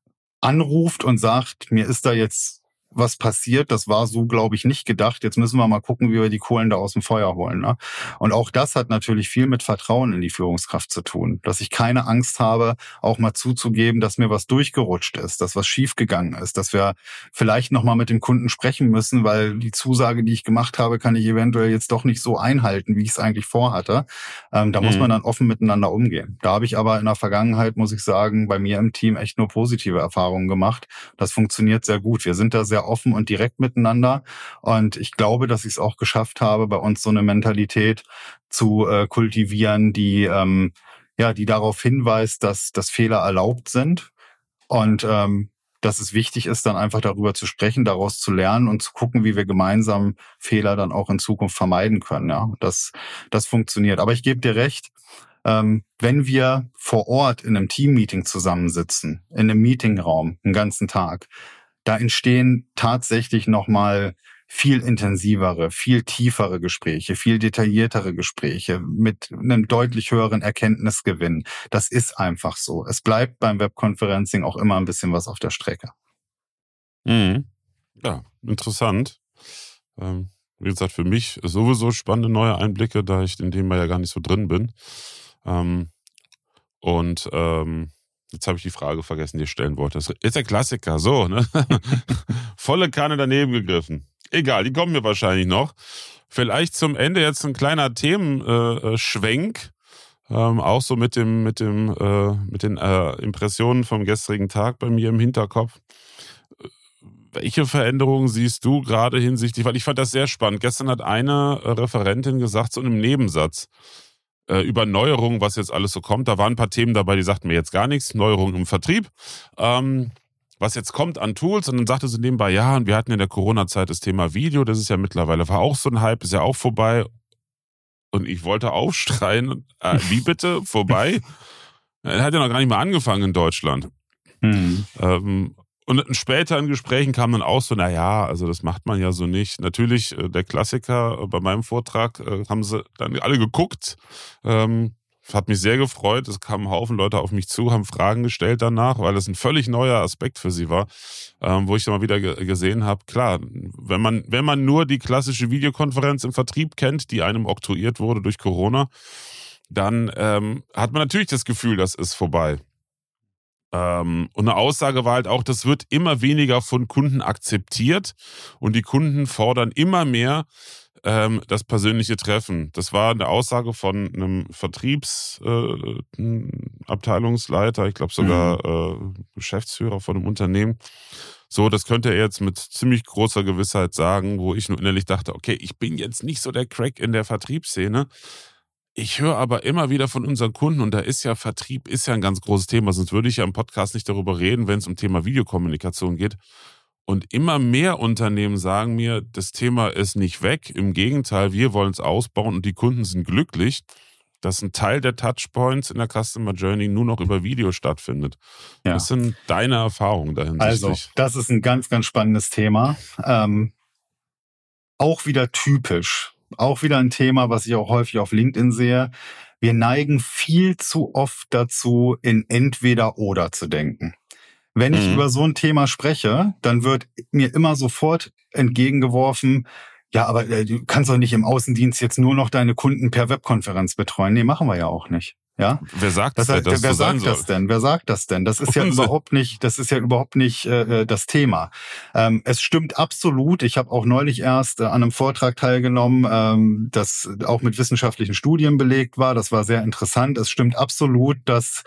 anruft und sagt, mir ist da jetzt was passiert, das war so, glaube ich, nicht gedacht. Jetzt müssen wir mal gucken, wie wir die Kohlen da aus dem Feuer holen. Ne? Und auch das hat natürlich viel mit Vertrauen in die Führungskraft zu tun. Dass ich keine Angst habe, auch mal zuzugeben, dass mir was durchgerutscht ist, dass was schiefgegangen ist, dass wir vielleicht nochmal mit dem Kunden sprechen müssen, weil die Zusage, die ich gemacht habe, kann ich eventuell jetzt doch nicht so einhalten, wie ich es eigentlich vorhatte. Da muss man dann offen miteinander umgehen. Da habe ich aber in der Vergangenheit, muss ich sagen, bei mir im Team echt nur positive Erfahrungen gemacht. Das funktioniert sehr gut. Wir sind da sehr offen und direkt miteinander. Und ich glaube, dass ich es auch geschafft habe, bei uns so eine Mentalität zu kultivieren, die darauf hinweist, dass Fehler erlaubt sind und dass es wichtig ist, dann einfach darüber zu sprechen, daraus zu lernen und zu gucken, wie wir gemeinsam Fehler dann auch in Zukunft vermeiden können. Ja, das funktioniert. Aber ich gebe dir recht, wenn wir vor Ort in einem Teammeeting zusammensitzen, in einem Meetingraum, einen ganzen Tag, da entstehen tatsächlich nochmal viel intensivere, viel tiefere Gespräche, viel detailliertere Gespräche mit einem deutlich höheren Erkenntnisgewinn. Das ist einfach so. Es bleibt beim Webconferencing auch immer ein bisschen was auf der Strecke. Ja, interessant. Wie gesagt, für mich sowieso spannende neue Einblicke, da ich in dem ja gar nicht so drin bin. Und jetzt habe ich die Frage vergessen, die ich stellen wollte. Das ist der Klassiker, so, ne? Volle Kanne daneben gegriffen. Egal, die kommen mir wahrscheinlich noch. Vielleicht zum Ende jetzt ein kleiner Themenschwenk. Auch so mit den Impressionen vom gestrigen Tag bei mir im Hinterkopf. Welche Veränderungen siehst du gerade hinsichtlich, weil ich fand das sehr spannend. Gestern hat eine Referentin gesagt, so in einem Nebensatz, über Neuerungen, was jetzt alles so kommt. Da waren ein paar Themen dabei, die sagten mir jetzt gar nichts. Neuerungen im Vertrieb. Was jetzt kommt an Tools. Und dann sagte sie nebenbei, ja, und wir hatten in der Corona-Zeit das Thema Video. Das ist ja mittlerweile, war auch so ein Hype, ist ja auch vorbei. Und ich wollte aufschreien, wie bitte? Vorbei? Er hat ja noch gar nicht mal angefangen in Deutschland. Und später in Gesprächen kam dann auch so, naja, also das macht man ja so nicht. Natürlich, der Klassiker bei meinem Vortrag haben sie dann alle geguckt. Hat mich sehr gefreut. Es kamen ein Haufen Leute auf mich zu, haben Fragen gestellt danach, weil es ein völlig neuer Aspekt für sie war, wo ich dann mal wieder gesehen habe, klar, wenn man nur die klassische Videokonferenz im Vertrieb kennt, die einem oktroyiert wurde durch Corona, dann hat man natürlich das Gefühl, das ist vorbei. Und eine Aussage war halt auch, das wird immer weniger von Kunden akzeptiert und die Kunden fordern immer mehr das persönliche Treffen. Das war eine Aussage von einem Vertriebsabteilungsleiter, ich glaube sogar Geschäftsführer von einem Unternehmen. So, das könnte er jetzt mit ziemlich großer Gewissheit sagen, wo ich nur innerlich dachte, okay, ich bin jetzt nicht so der Crack in der Vertriebsszene. Ich höre aber immer wieder von unseren Kunden, und da ist ja Vertrieb ist ja ein ganz großes Thema, sonst würde ich ja im Podcast nicht darüber reden, wenn es um Thema Videokommunikation geht. Und immer mehr Unternehmen sagen mir, das Thema ist nicht weg. Im Gegenteil, wir wollen es ausbauen und die Kunden sind glücklich, dass ein Teil der Touchpoints in der Customer Journey nur noch über Video stattfindet. Ja. Was sind deine Erfahrungen dahin? Also, das ist ein ganz, ganz spannendes Thema. Auch wieder typisch. Auch wieder ein Thema, was ich auch häufig auf LinkedIn sehe. Wir neigen viel zu oft dazu, in Entweder-Oder zu denken. Wenn ich über so ein Thema spreche, dann wird mir immer sofort entgegengeworfen, ja, aber du kannst doch nicht im Außendienst jetzt nur noch deine Kunden per Webkonferenz betreuen. Nee, machen wir ja auch nicht. Ja? Wer sagt das denn? Wer sagt das denn? Wer sagt das denn? Das ist ja überhaupt nicht, das Thema. Es stimmt absolut. Ich habe auch neulich erst an einem Vortrag teilgenommen, das auch mit wissenschaftlichen Studien belegt war. Das war sehr interessant. Es stimmt absolut, dass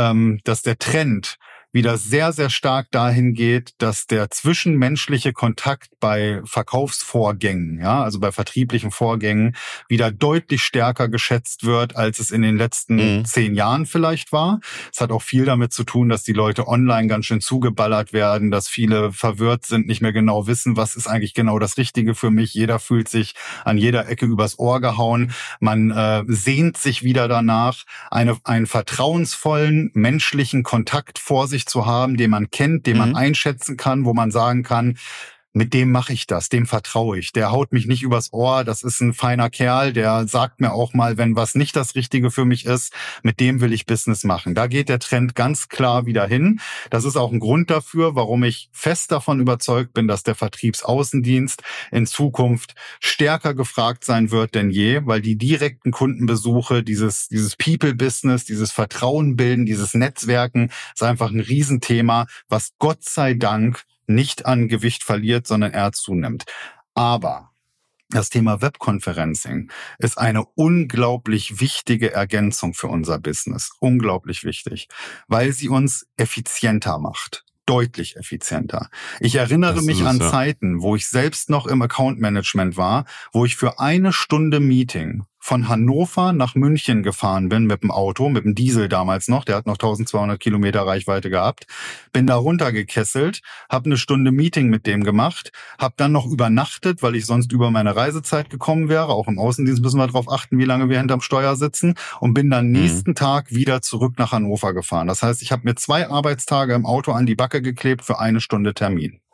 der Trend wieder sehr, sehr stark dahin geht, dass der zwischenmenschliche Kontakt bei Verkaufsvorgängen, ja, also bei vertrieblichen Vorgängen, wieder deutlich stärker geschätzt wird, als es in den letzten 10 Jahren vielleicht war. Es hat auch viel damit zu tun, dass die Leute online ganz schön zugeballert werden, dass viele verwirrt sind, nicht mehr genau wissen, was ist eigentlich genau das Richtige für mich. Jeder fühlt sich an jeder Ecke übers Ohr gehauen. Man sehnt sich wieder danach, einen vertrauensvollen menschlichen Kontakt vor sich zu haben, den man kennt, den man einschätzen kann, wo man sagen kann, mit dem mache ich das, dem vertraue ich. Der haut mich nicht übers Ohr, das ist ein feiner Kerl, der sagt mir auch mal, wenn was nicht das Richtige für mich ist, mit dem will ich Business machen. Da geht der Trend ganz klar wieder hin. Das ist auch ein Grund dafür, warum ich fest davon überzeugt bin, dass der Vertriebsaußendienst in Zukunft stärker gefragt sein wird denn je, weil die direkten Kundenbesuche, dieses People-Business, dieses Vertrauen bilden, dieses Netzwerken, ist einfach ein Riesenthema, was Gott sei Dank nicht an Gewicht verliert, sondern eher zunimmt. Aber das Thema Webconferencing ist eine unglaublich wichtige Ergänzung für unser Business. Unglaublich wichtig, weil sie uns effizienter macht. Deutlich effizienter. Ich erinnere mich an Zeiten, wo ich selbst noch im Account Management war, wo ich für 1 Stunde Meeting von Hannover nach München gefahren bin mit dem Auto, mit dem Diesel damals noch, der hat noch 1200 Kilometer Reichweite gehabt, bin da runtergekesselt, habe 1 Stunde Meeting mit dem gemacht, habe dann noch übernachtet, weil ich sonst über meine Reisezeit gekommen wäre, auch im Außendienst müssen wir darauf achten, wie lange wir hinterm Steuer sitzen, und bin dann nächsten Tag wieder zurück nach Hannover gefahren. Das heißt, ich habe mir 2 Arbeitstage im Auto an die Backe geklebt für 1 Stunde Termin.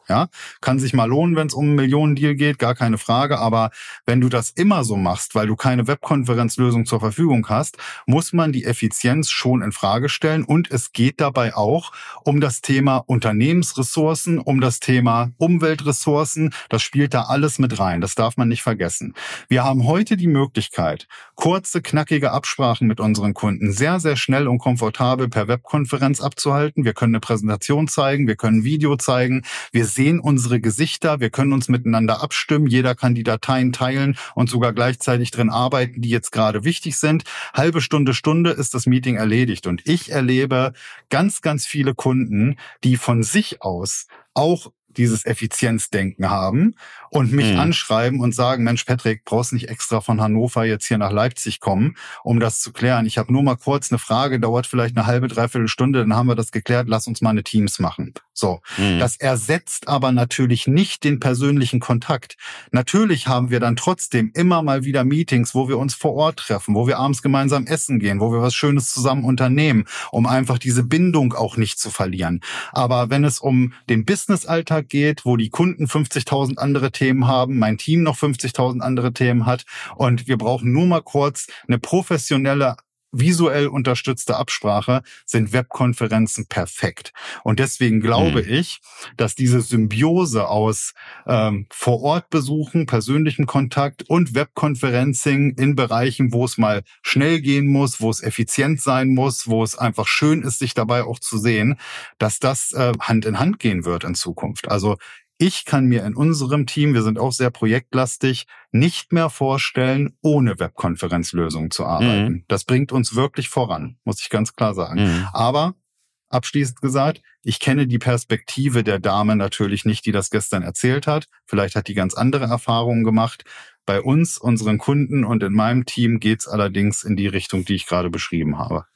Ja, kann sich mal lohnen, wenn es um einen Millionendeal geht, gar keine Frage. Aber wenn du das immer so machst, weil du keine Webkonferenzlösung zur Verfügung hast, muss man die Effizienz schon in Frage stellen. Und es geht dabei auch um das Thema Unternehmensressourcen, um das Thema Umweltressourcen. Das spielt da alles mit rein. Das darf man nicht vergessen. Wir haben heute die Möglichkeit, kurze, knackige Absprachen mit unseren Kunden sehr, sehr schnell und komfortabel per Webkonferenz abzuhalten. Wir können eine Präsentation zeigen, wir können ein Video zeigen, wir sehen unsere Gesichter, wir können uns miteinander abstimmen, jeder kann die Dateien teilen und sogar gleichzeitig drin arbeiten, die jetzt gerade wichtig sind. Halbe Stunde ist das Meeting erledigt. Und ich erlebe ganz, ganz viele Kunden, die von sich aus auch dieses Effizienzdenken haben und mich anschreiben und sagen, Mensch, Patrick, brauchst nicht extra von Hannover jetzt hier nach Leipzig kommen, um das zu klären. Ich habe nur mal kurz eine Frage, dauert vielleicht eine halbe, dreiviertel Stunde, dann haben wir das geklärt, lass uns mal eine Teams machen. So, das ersetzt aber natürlich nicht den persönlichen Kontakt. Natürlich haben wir dann trotzdem immer mal wieder Meetings, wo wir uns vor Ort treffen, wo wir abends gemeinsam essen gehen, wo wir was Schönes zusammen unternehmen, um einfach diese Bindung auch nicht zu verlieren. Aber wenn es um den Business-Alltag geht, wo die Kunden 50.000 andere Themen haben, mein Team noch 50.000 andere Themen hat und wir brauchen nur mal kurz eine professionelle, visuell unterstützte Absprache, sind Webkonferenzen perfekt. Und deswegen glaube ich, dass diese Symbiose aus Vor-Ort-Besuchen, persönlichem Kontakt und Webconferencing in Bereichen, wo es mal schnell gehen muss, wo es effizient sein muss, wo es einfach schön ist, sich dabei auch zu sehen, dass das Hand in Hand gehen wird in Zukunft. Also ich kann mir in unserem Team, wir sind auch sehr projektlastig, nicht mehr vorstellen, ohne Webkonferenzlösungen zu arbeiten. Das bringt uns wirklich voran, muss ich ganz klar sagen. Aber abschließend gesagt, ich kenne die Perspektive der Dame natürlich nicht, die das gestern erzählt hat. Vielleicht hat die ganz andere Erfahrungen gemacht. Bei uns, unseren Kunden und in meinem Team geht's allerdings in die Richtung, die ich gerade beschrieben habe.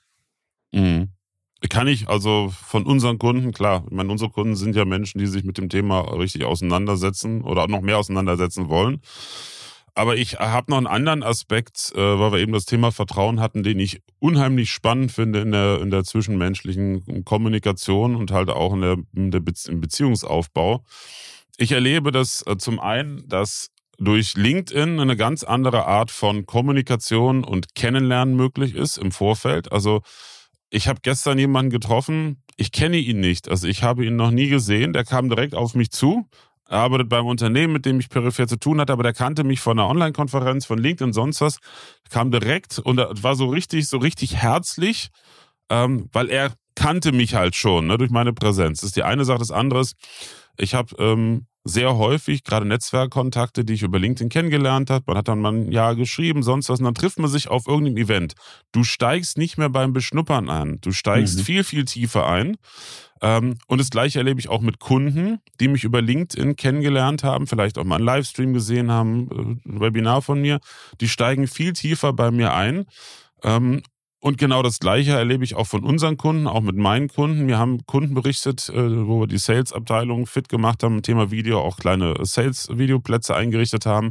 Kann ich also von unseren Kunden, klar, ich meine, unsere Kunden sind ja Menschen, die sich mit dem Thema richtig auseinandersetzen oder auch noch mehr auseinandersetzen wollen. Aber ich habe noch einen anderen Aspekt, weil wir eben das Thema Vertrauen hatten, den ich unheimlich spannend finde in der zwischenmenschlichen Kommunikation und halt auch im Beziehungsaufbau. Ich erlebe das zum einen, dass durch LinkedIn eine ganz andere Art von Kommunikation und Kennenlernen möglich ist im Vorfeld. Also ich habe gestern jemanden getroffen, ich kenne ihn nicht, also ich habe ihn noch nie gesehen, der kam direkt auf mich zu, er arbeitet beim Unternehmen, mit dem ich peripher zu tun hatte, aber der kannte mich von einer Online-Konferenz, von LinkedIn, sonst was, kam direkt und war so richtig herzlich, weil er kannte mich halt schon, ne, durch meine Präsenz. Das ist die eine Sache. Das andere ist, ich habe sehr häufig gerade Netzwerkkontakte, die ich über LinkedIn kennengelernt habe. Man hat dann mal ein Jahr geschrieben, sonst was. Und dann trifft man sich auf irgendeinem Event. Du steigst nicht mehr beim Beschnuppern ein. Du steigst viel, viel tiefer ein. Und das Gleiche erlebe ich auch mit Kunden, die mich über LinkedIn kennengelernt haben, vielleicht auch mal einen Livestream gesehen haben, ein Webinar von mir. Die steigen viel tiefer bei mir ein. Und genau das Gleiche erlebe ich auch von unseren Kunden, auch mit meinen Kunden. Wir haben Kunden berichtet, wo wir die Sales-Abteilung fit gemacht haben, Thema Video, auch kleine Sales-Videoplätze eingerichtet haben.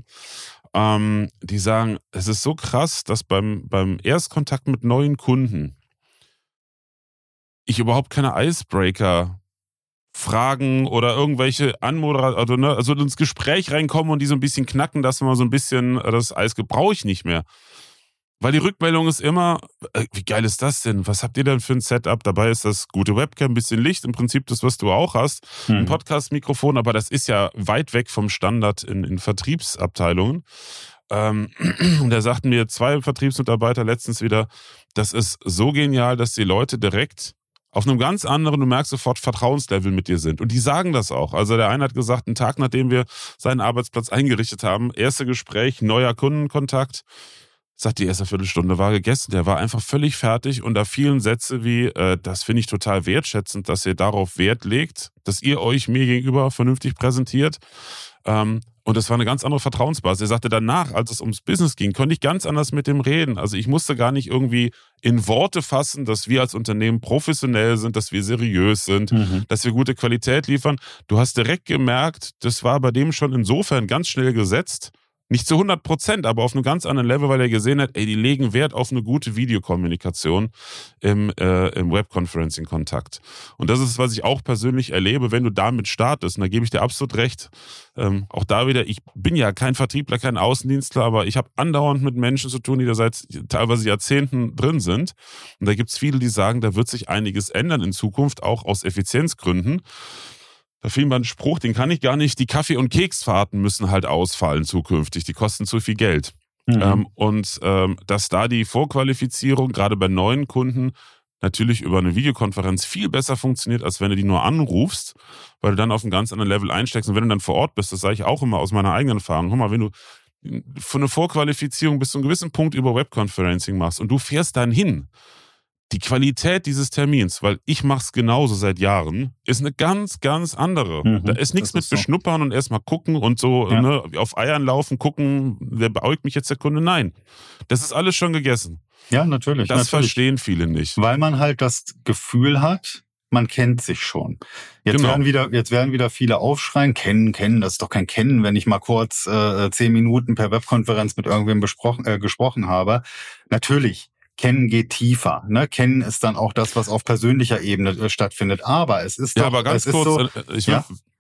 Die sagen, es ist so krass, dass beim Erstkontakt mit neuen Kunden ich überhaupt keine Icebreaker Fragen oder irgendwelche also ins Gespräch reinkommen und die so ein bisschen knacken, dass man so ein bisschen das Eis brauche ich nicht mehr. Weil die Rückmeldung ist immer, wie geil ist das denn? Was habt ihr denn für ein Setup? Dabei ist das gute Webcam, ein bisschen Licht, im Prinzip das, was du auch hast. Ein Podcast-Mikrofon, aber das ist ja weit weg vom Standard in Vertriebsabteilungen. Da sagten mir 2 Vertriebsmitarbeiter letztens wieder, das ist so genial, dass die Leute direkt auf einem ganz anderen, du merkst sofort, Vertrauenslevel mit dir sind. Und die sagen das auch. Also der eine hat gesagt, einen Tag, nachdem wir seinen Arbeitsplatz eingerichtet haben, erste Gespräch, neuer Kundenkontakt, sagt, die erste Viertelstunde war gegessen. Der war einfach völlig fertig und da fielen Sätze wie, das finde ich total wertschätzend, dass ihr darauf Wert legt, dass ihr euch mir gegenüber vernünftig präsentiert. Und das war eine ganz andere Vertrauensbasis. Er sagte danach, als es ums Business ging, konnte ich ganz anders mit dem reden. Also ich musste gar nicht irgendwie in Worte fassen, dass wir als Unternehmen professionell sind, dass wir seriös sind, dass wir gute Qualität liefern. Du hast direkt gemerkt, das war bei dem schon insofern ganz schnell gesetzt, Nicht zu 100%, aber auf einem ganz anderen Level, weil er gesehen hat, die legen Wert auf eine gute Videokommunikation im Webconferencing-Kontakt. Und das ist, was ich auch persönlich erlebe, wenn du damit startest. Und da gebe ich dir absolut recht. Auch da wieder, ich bin ja kein Vertriebler, kein Außendienstler, aber ich habe andauernd mit Menschen zu tun, die da seit teilweise Jahrzehnten drin sind. Und da gibt es viele, die sagen, da wird sich einiges ändern in Zukunft, auch aus Effizienzgründen. Da fiel mir ein Spruch, den kann ich gar nicht. Die Kaffee- und Keksfahrten müssen halt ausfallen zukünftig. Die kosten zu viel Geld. Dass da die Vorqualifizierung gerade bei neuen Kunden natürlich über eine Videokonferenz viel besser funktioniert, als wenn du die nur anrufst, weil du dann auf einem ganz anderen Level einsteckst. Und wenn du dann vor Ort bist, das sage ich auch immer aus meiner eigenen Erfahrung, guck mal, wenn du für eine Vorqualifizierung bis zu einem gewissen Punkt über Webconferencing machst und du fährst dann hin, die Qualität dieses Termins, weil ich mache es genauso seit Jahren, ist eine ganz, ganz andere. Da ist nichts mit Beschnuppern und erstmal gucken und so auf Eiern laufen, gucken, wer beäugt mich jetzt der Kunde? Nein, das ist alles schon gegessen. Ja, natürlich. Das verstehen viele nicht. Weil man halt das Gefühl hat, man kennt sich schon. Jetzt werden wieder viele aufschreien, kennen, das ist doch kein Kennen, wenn ich mal kurz 10 Minuten per Webkonferenz mit irgendwem gesprochen habe. Natürlich. Kennen geht tiefer. Ne? Kennen ist dann auch das, was auf persönlicher Ebene stattfindet. Aber es ist aber ganz kurz, ich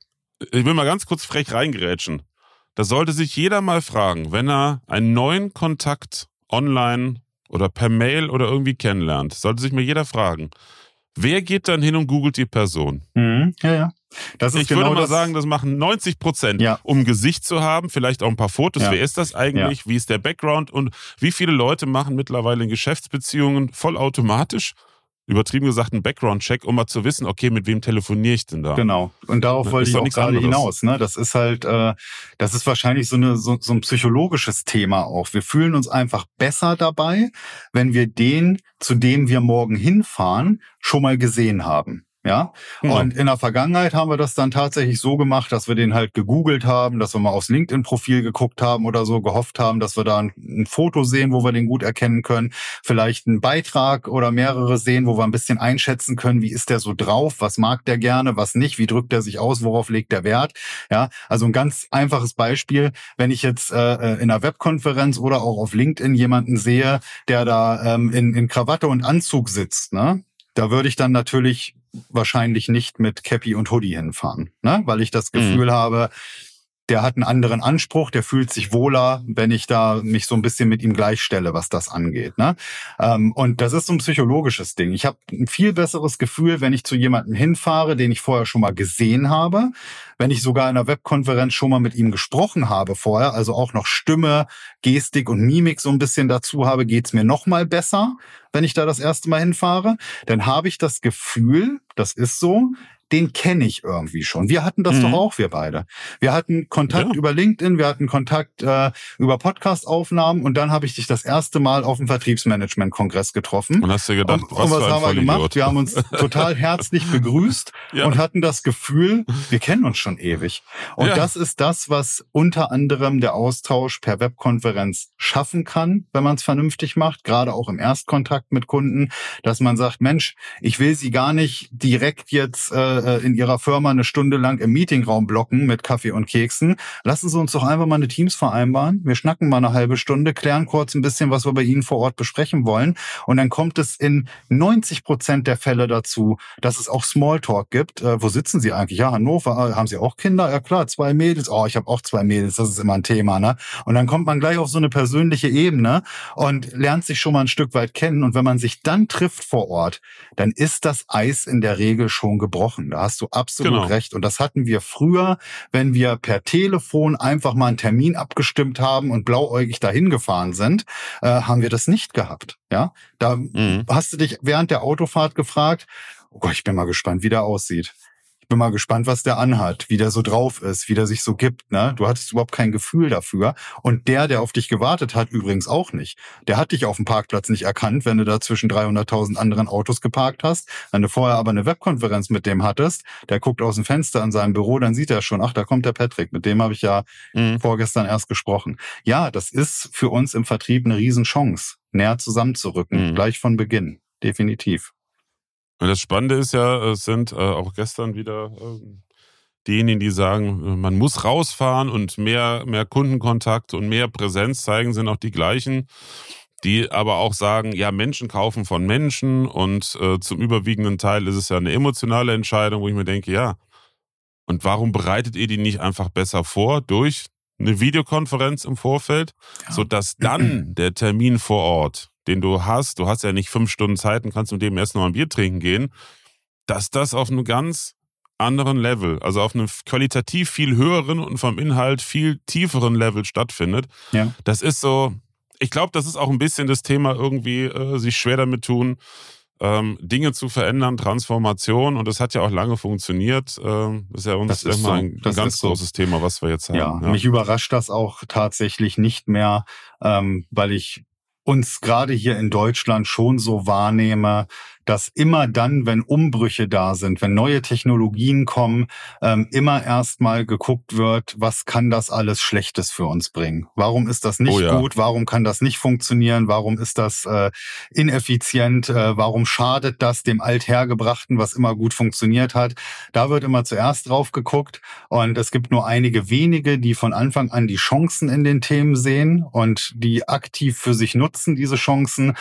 will mal ganz kurz frech reingerätschen. Da sollte sich jeder mal fragen, wenn er einen neuen Kontakt online oder per Mail oder irgendwie kennenlernt, sollte sich mal jeder fragen, wer geht dann hin und googelt die Person? Ja. Ich würde mal sagen, das machen 90%, um ein Gesicht zu haben, vielleicht auch ein paar Fotos. Wer ist das eigentlich? Wie ist der Background? Und wie viele Leute machen mittlerweile in Geschäftsbeziehungen vollautomatisch, übertrieben gesagt, einen Background-Check, um mal zu wissen, okay, mit wem telefoniere ich denn da? Genau. Und darauf wollte ich auch gerade hinaus. Ne? Das ist halt, das ist wahrscheinlich so ein psychologisches Thema auch. Wir fühlen uns einfach besser dabei, wenn wir den, zu dem wir morgen hinfahren, schon mal gesehen haben. Ja, und in der Vergangenheit haben wir das dann tatsächlich so gemacht, dass wir den halt gegoogelt haben, dass wir mal aufs LinkedIn-Profil geguckt haben oder so, gehofft haben, dass wir da ein Foto sehen, wo wir den gut erkennen können, vielleicht einen Beitrag oder mehrere sehen, wo wir ein bisschen einschätzen können, wie ist der so drauf, was mag der gerne, was nicht, wie drückt er sich aus, worauf legt der Wert. Ja, also ein ganz einfaches Beispiel, wenn ich jetzt in einer Webkonferenz oder auch auf LinkedIn jemanden sehe, der da in Krawatte und Anzug sitzt, ne? Da würde ich dann natürlich wahrscheinlich nicht mit Cappy und Hoodie hinfahren, ne? Weil ich das Gefühl habe, der hat einen anderen Anspruch, der fühlt sich wohler, wenn ich da mich so ein bisschen mit ihm gleichstelle, was das angeht. Ne? Und das ist so ein psychologisches Ding. Ich habe ein viel besseres Gefühl, wenn ich zu jemandem hinfahre, den ich vorher schon mal gesehen habe, wenn ich sogar in einer Webkonferenz schon mal mit ihm gesprochen habe vorher, also auch noch Stimme, Gestik und Mimik so ein bisschen dazu habe, geht's mir noch mal besser, wenn ich da das erste Mal hinfahre. Dann habe ich das Gefühl, das ist so, den kenne ich irgendwie schon. Wir hatten das doch auch, wir beide. Wir hatten Kontakt über LinkedIn, wir hatten Kontakt über Podcast-Aufnahmen und dann habe ich dich das erste Mal auf dem Vertriebsmanagement-Kongress getroffen. Und hast dir gedacht, was haben wir gemacht? Wir haben uns total herzlich begrüßt und hatten das Gefühl, wir kennen uns schon ewig. Und das ist das, was unter anderem der Austausch per Webkonferenz schaffen kann, wenn man es vernünftig macht, gerade auch im Erstkontakt mit Kunden, dass man sagt, Mensch, ich will Sie gar nicht direkt jetzt in Ihrer Firma eine Stunde lang im Meetingraum blocken mit Kaffee und Keksen. Lassen Sie uns doch einfach mal eine Teams vereinbaren. Wir schnacken mal eine halbe Stunde, klären kurz ein bisschen, was wir bei Ihnen vor Ort besprechen wollen. Und dann kommt es in 90% der Fälle dazu, dass es auch Smalltalk gibt. Wo sitzen Sie eigentlich? Ja, Hannover. Haben Sie auch Kinder? Ja klar, 2 Mädels. Oh, ich habe auch 2 Mädels. Das ist immer ein Thema, ne? Und dann kommt man gleich auf so eine persönliche Ebene und lernt sich schon mal ein Stück weit kennen. Und wenn man sich dann trifft vor Ort, dann ist das Eis in der Regel schon gebrochen. Da hast du absolut recht. Und das hatten wir früher, wenn wir per Telefon einfach mal einen Termin abgestimmt haben und blauäugig dahin gefahren sind, haben wir das nicht gehabt. Ja, da hast du dich während der Autofahrt gefragt, oh Gott, ich bin mal gespannt, wie der aussieht. Ich bin mal gespannt, was der anhat, wie der so drauf ist, wie der sich so gibt. Ne? Du hattest überhaupt kein Gefühl dafür. Und der auf dich gewartet hat, übrigens auch nicht. Der hat dich auf dem Parkplatz nicht erkannt, wenn du da zwischen 300.000 anderen Autos geparkt hast. Wenn du vorher aber eine Webkonferenz mit dem hattest, der guckt aus dem Fenster in seinem Büro, dann sieht er schon, ach, da kommt der Patrick. Mit dem habe ich ja vorgestern erst gesprochen. Ja, das ist für uns im Vertrieb eine Riesenchance, näher zusammenzurücken, gleich von Beginn. Definitiv. Und das Spannende ist ja, es sind auch gestern wieder diejenigen, die sagen, man muss rausfahren und mehr Kundenkontakt und mehr Präsenz zeigen, sind auch die gleichen, die aber auch sagen, ja, Menschen kaufen von Menschen und zum überwiegenden Teil ist es ja eine emotionale Entscheidung, wo ich mir denke, ja, und warum bereitet ihr die nicht einfach besser vor durch eine Videokonferenz im Vorfeld, sodass dann der Termin vor Ort, den du hast ja nicht 5 Stunden Zeit und kannst mit dem erst noch ein Bier trinken gehen, dass das auf einem ganz anderen Level, also auf einem qualitativ viel höheren und vom Inhalt viel tieferen Level stattfindet. Ja. Das ist so, ich glaube, das ist auch ein bisschen das Thema irgendwie, sich schwer damit tun, Dinge zu verändern, Transformation, und das hat ja auch lange funktioniert. Das ist ja uns immer ein ganz großes Thema, was wir jetzt haben. Ja, mich überrascht das auch tatsächlich nicht mehr, weil ich uns gerade hier in Deutschland schon so wahrnehme, dass immer dann, wenn Umbrüche da sind, wenn neue Technologien kommen, immer erstmal geguckt wird, was kann das alles Schlechtes für uns bringen? Warum ist das nicht gut? Warum kann das nicht funktionieren? Warum ist das ineffizient? Warum schadet das dem Althergebrachten, was immer gut funktioniert hat? Da wird immer zuerst drauf geguckt, und es gibt nur einige wenige, die von Anfang an die Chancen in den Themen sehen und die aktiv für sich nutzen, diese Chancen.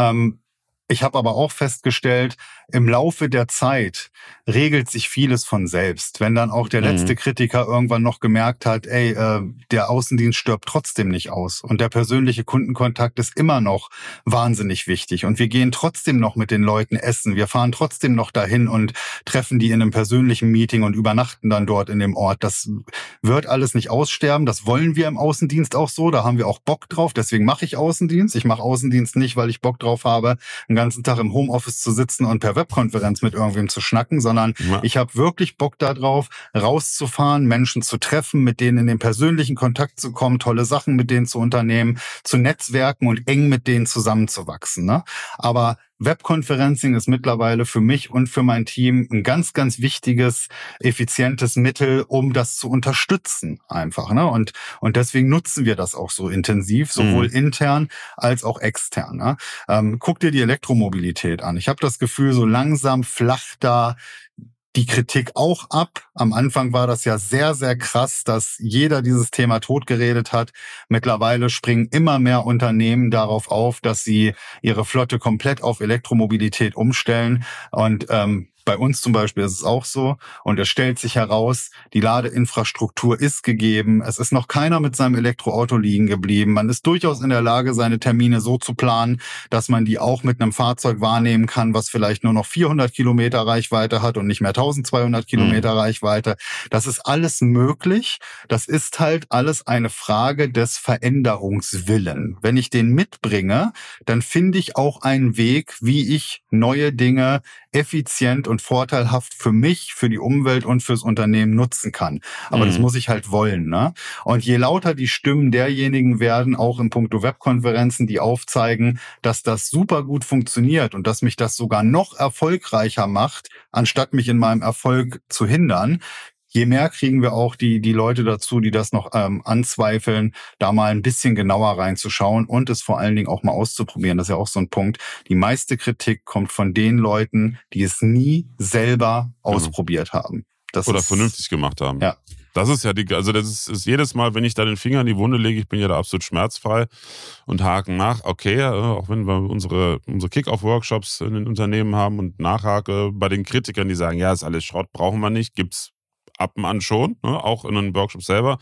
Ich habe aber auch festgestellt, im Laufe der Zeit regelt sich vieles von selbst. Wenn dann auch der letzte Kritiker irgendwann noch gemerkt hat, der Außendienst stirbt trotzdem nicht aus und der persönliche Kundenkontakt ist immer noch wahnsinnig wichtig und wir gehen trotzdem noch mit den Leuten essen, wir fahren trotzdem noch dahin und treffen die in einem persönlichen Meeting und übernachten dann dort in dem Ort. Das wird alles nicht aussterben, das wollen wir im Außendienst auch so, da haben wir auch Bock drauf, deswegen mache ich Außendienst. Ich mache Außendienst nicht, weil ich Bock drauf habe, den ganzen Tag im Homeoffice zu sitzen und per Webkonferenz mit irgendwem zu schnacken, sondern ich habe wirklich Bock darauf, rauszufahren, Menschen zu treffen, mit denen in den persönlichen Kontakt zu kommen, tolle Sachen mit denen zu unternehmen, zu netzwerken und eng mit denen zusammenzuwachsen. Ne? Aber Webconferencing ist mittlerweile für mich und für mein Team ein ganz, ganz wichtiges, effizientes Mittel, um das zu unterstützen einfach. Ne? Und deswegen nutzen wir das auch so intensiv, sowohl intern als auch extern. Ne? Guck dir die Elektromobilität an. Ich habe das Gefühl, so langsam flacht da die Kritik auch ab. Am Anfang war das ja sehr, sehr krass, dass jeder dieses Thema totgeredet hat. Mittlerweile springen immer mehr Unternehmen darauf auf, dass sie ihre Flotte komplett auf Elektromobilität umstellen. Und bei uns zum Beispiel ist es auch so. Und es stellt sich heraus, die Ladeinfrastruktur ist gegeben. Es ist noch keiner mit seinem Elektroauto liegen geblieben. Man ist durchaus in der Lage, seine Termine so zu planen, dass man die auch mit einem Fahrzeug wahrnehmen kann, was vielleicht nur noch 400 Kilometer Reichweite hat und nicht mehr 1200 Kilometer Reichweite. Das ist alles möglich. Das ist halt alles eine Frage des Veränderungswillen. Wenn ich den mitbringe, dann finde ich auch einen Weg, wie ich neue Dinge effizient und vorteilhaft für mich, für die Umwelt und fürs Unternehmen nutzen kann. Aber das muss ich halt wollen. Ne? Und je lauter die Stimmen derjenigen werden, auch in puncto Webkonferenzen, die aufzeigen, dass das super gut funktioniert und dass mich das sogar noch erfolgreicher macht, anstatt mich in meinem Erfolg zu hindern, je mehr kriegen wir auch die Leute dazu, die das noch anzweifeln, da mal ein bisschen genauer reinzuschauen und es vor allen Dingen auch mal auszuprobieren. Das ist ja auch so ein Punkt. Die meiste Kritik kommt von den Leuten, die es nie selber ausprobiert haben. Oder vernünftig gemacht haben. Ja. Das ist ja das ist jedes Mal, wenn ich da den Finger in die Wunde lege, ich bin ja da absolut schmerzfrei und haken nach. Okay, auch wenn wir unsere Kick-Off-Workshops in den Unternehmen haben und nachhake bei den Kritikern, die sagen, ja, ist alles Schrott, brauchen wir nicht, gibt's ab und an schon, ne? Auch in einem Workshop selber.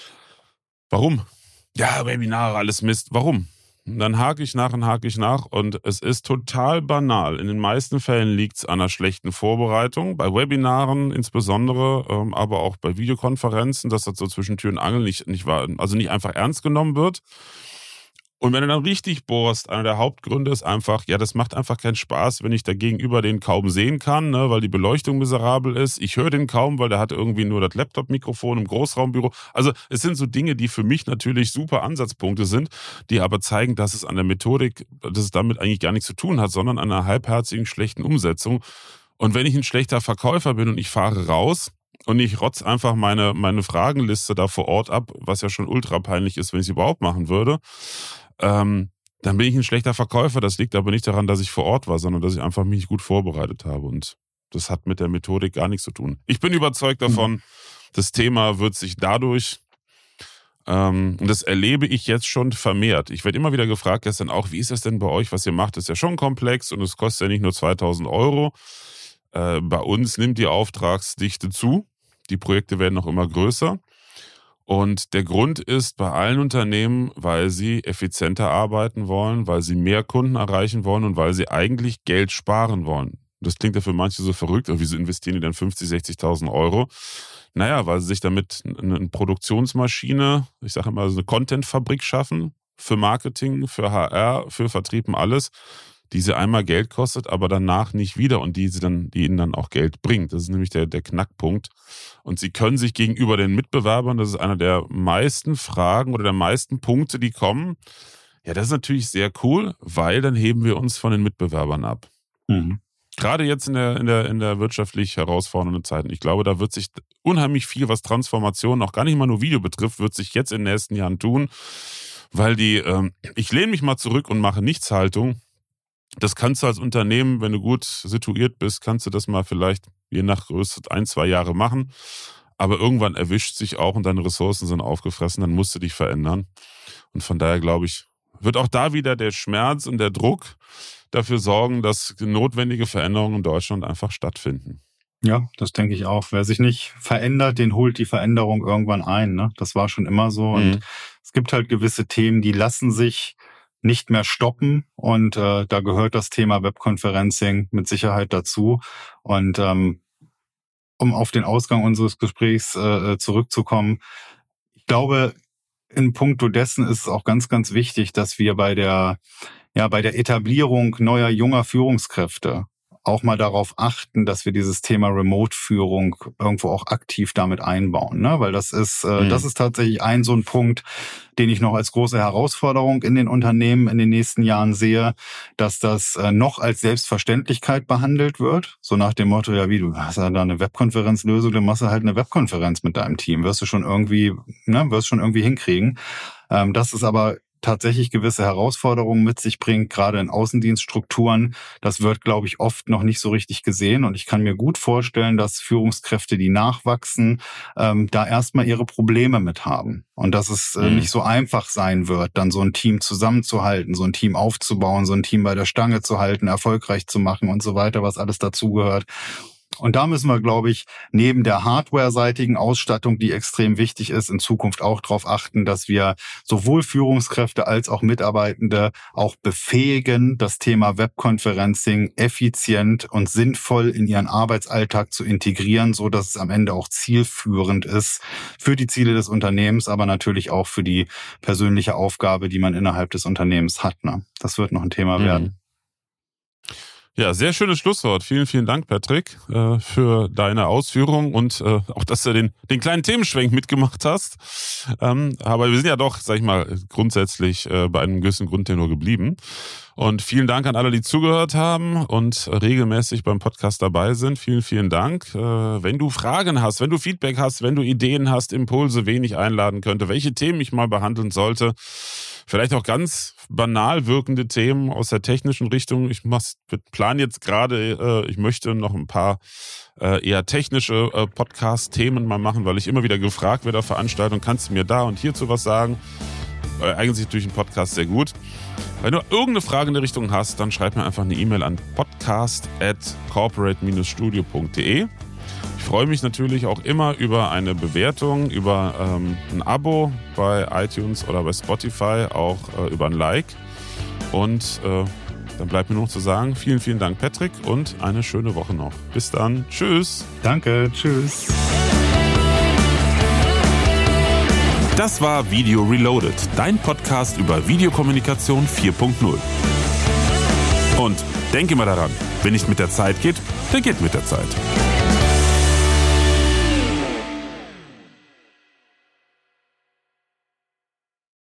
Warum? Ja, Webinare, alles Mist. Warum? Und dann hake ich nach und es ist total banal. In den meisten Fällen liegt es an einer schlechten Vorbereitung, bei Webinaren insbesondere, aber auch bei Videokonferenzen, dass das so zwischen Tür und Angel nicht einfach ernst genommen wird. Und wenn du dann richtig bohrst, einer der Hauptgründe ist einfach, ja, das macht einfach keinen Spaß, wenn ich da gegenüber den kaum sehen kann, ne, weil die Beleuchtung miserabel ist. Ich höre den kaum, weil der hat irgendwie nur das Laptop-Mikrofon im Großraumbüro. Also es sind so Dinge, die für mich natürlich super Ansatzpunkte sind, die aber zeigen, dass es an der Methodik, dass es damit eigentlich gar nichts zu tun hat, sondern an einer halbherzigen, schlechten Umsetzung. Und wenn ich ein schlechter Verkäufer bin und ich fahre raus, und ich rotze einfach meine Fragenliste da vor Ort ab, was ja schon ultra peinlich ist, wenn ich es überhaupt machen würde, dann bin ich ein schlechter Verkäufer. Das liegt aber nicht daran, dass ich vor Ort war, sondern dass ich einfach mich nicht gut vorbereitet habe. Und Das hat mit der Methodik gar nichts zu tun. Ich bin überzeugt davon, das Thema wird sich dadurch, und das erlebe ich jetzt schon vermehrt. Ich werde immer wieder gefragt, gestern auch, wie ist das denn bei euch, was ihr macht? Das ist ja schon komplex und es kostet ja nicht nur 2.000 Euro. Bei uns nimmt die Auftragsdichte zu. Die Projekte werden noch immer größer. Und der Grund ist bei allen Unternehmen, weil sie effizienter arbeiten wollen, weil sie mehr Kunden erreichen wollen und weil sie eigentlich Geld sparen wollen. Das klingt ja für manche so verrückt, aber wieso investieren die dann 50.000, 60.000 Euro? Naja, weil sie sich damit eine Produktionsmaschine, ich sage immer, so eine Content-Fabrik schaffen, für Marketing, für HR, für Vertrieb und alles, die sie einmal Geld kostet, aber danach nicht wieder und die ihnen dann auch Geld bringt. Das ist nämlich der Knackpunkt. Und sie können sich gegenüber den Mitbewerbern, das ist einer der meisten Fragen oder der meisten Punkte, die kommen. Ja, das ist natürlich sehr cool, weil dann heben wir uns von den Mitbewerbern ab. Mhm. Gerade jetzt in der wirtschaftlich herausfordernden Zeiten. Ich glaube, da wird sich unheimlich viel, was Transformation, auch gar nicht mal nur Video betrifft, wird sich jetzt in den nächsten Jahren tun, weil ich lehne mich mal zurück und mache Nichtshaltung. Das kannst du als Unternehmen, wenn du gut situiert bist, kannst du das mal vielleicht je nach Größe 1-2 Jahre machen. Aber irgendwann erwischt sich auch und deine Ressourcen sind aufgefressen, dann musst du dich verändern. Und von daher glaube ich, wird auch da wieder der Schmerz und der Druck dafür sorgen, dass notwendige Veränderungen in Deutschland einfach stattfinden. Ja, das denke ich auch. Wer sich nicht verändert, den holt die Veränderung irgendwann ein. Ne? Das war schon immer so. Und es gibt halt gewisse Themen, die lassen sich nicht mehr stoppen. Und da gehört das Thema Webconferencing mit Sicherheit dazu. Und um auf den Ausgang unseres Gesprächs zurückzukommen, ich glaube, in puncto dessen ist es auch ganz, ganz wichtig, dass wir bei der Etablierung neuer, junger Führungskräfte auch mal darauf achten, dass wir dieses Thema Remote-Führung irgendwo auch aktiv damit einbauen, ne? Weil das ist tatsächlich so ein Punkt, den ich noch als große Herausforderung in den Unternehmen in den nächsten Jahren sehe, dass das noch als Selbstverständlichkeit behandelt wird. So nach dem Motto, ja, wie, du hast ja da eine Webkonferenzlösung, dann machst du halt eine Webkonferenz mit deinem Team. Wirst du schon irgendwie hinkriegen. Das ist aber tatsächlich gewisse Herausforderungen mit sich bringt, gerade in Außendienststrukturen. Das wird, glaube ich, oft noch nicht so richtig gesehen. Und ich kann mir gut vorstellen, dass Führungskräfte, die nachwachsen, da erstmal ihre Probleme mit haben. Und dass es nicht so einfach sein wird, dann so ein Team zusammenzuhalten, so ein Team aufzubauen, so ein Team bei der Stange zu halten, erfolgreich zu machen und so weiter, was alles dazugehört. Und da müssen wir, glaube ich, neben der hardware-seitigen Ausstattung, die extrem wichtig ist, in Zukunft auch darauf achten, dass wir sowohl Führungskräfte als auch Mitarbeitende auch befähigen, das Thema Webconferencing effizient und sinnvoll in ihren Arbeitsalltag zu integrieren, so dass es am Ende auch zielführend ist für die Ziele des Unternehmens, aber natürlich auch für die persönliche Aufgabe, die man innerhalb des Unternehmens hat. Ne? Das wird noch ein Thema werden. Ja, sehr schönes Schlusswort. Vielen, vielen Dank, Patrick, für deine Ausführungen und auch, dass du den kleinen Themenschwenk mitgemacht hast. Aber wir sind ja doch, sag ich mal, grundsätzlich bei einem gewissen Grundtenor geblieben. Und vielen Dank an alle, die zugehört haben und regelmäßig beim Podcast dabei sind. Vielen, vielen Dank. Wenn du Fragen hast, wenn du Feedback hast, wenn du Ideen hast, Impulse, wen ich einladen könnte, welche Themen ich mal behandeln sollte, vielleicht auch ganz banal wirkende Themen aus der technischen Richtung. Ich plane jetzt gerade, ich möchte noch ein paar eher technische Podcast-Themen mal machen, weil ich immer wieder gefragt werde auf Veranstaltungen, kannst du mir da und hierzu was sagen? Eignet sich durch einen Podcast sehr gut. Wenn du irgendeine Frage in der Richtung hast, dann schreib mir einfach eine E-Mail an podcast@corporate-studio.de. Ich freue mich natürlich auch immer über eine Bewertung, über ein Abo bei iTunes oder bei Spotify, auch über ein Like. Und dann bleibt mir nur noch zu sagen, vielen, vielen Dank, Patrick, und eine schöne Woche noch. Bis dann. Tschüss. Danke. Tschüss. Das war Video Reloaded, dein Podcast über Videokommunikation 4.0. Und denke mal daran, wenn nicht mit der Zeit geht, dann geht mit der Zeit.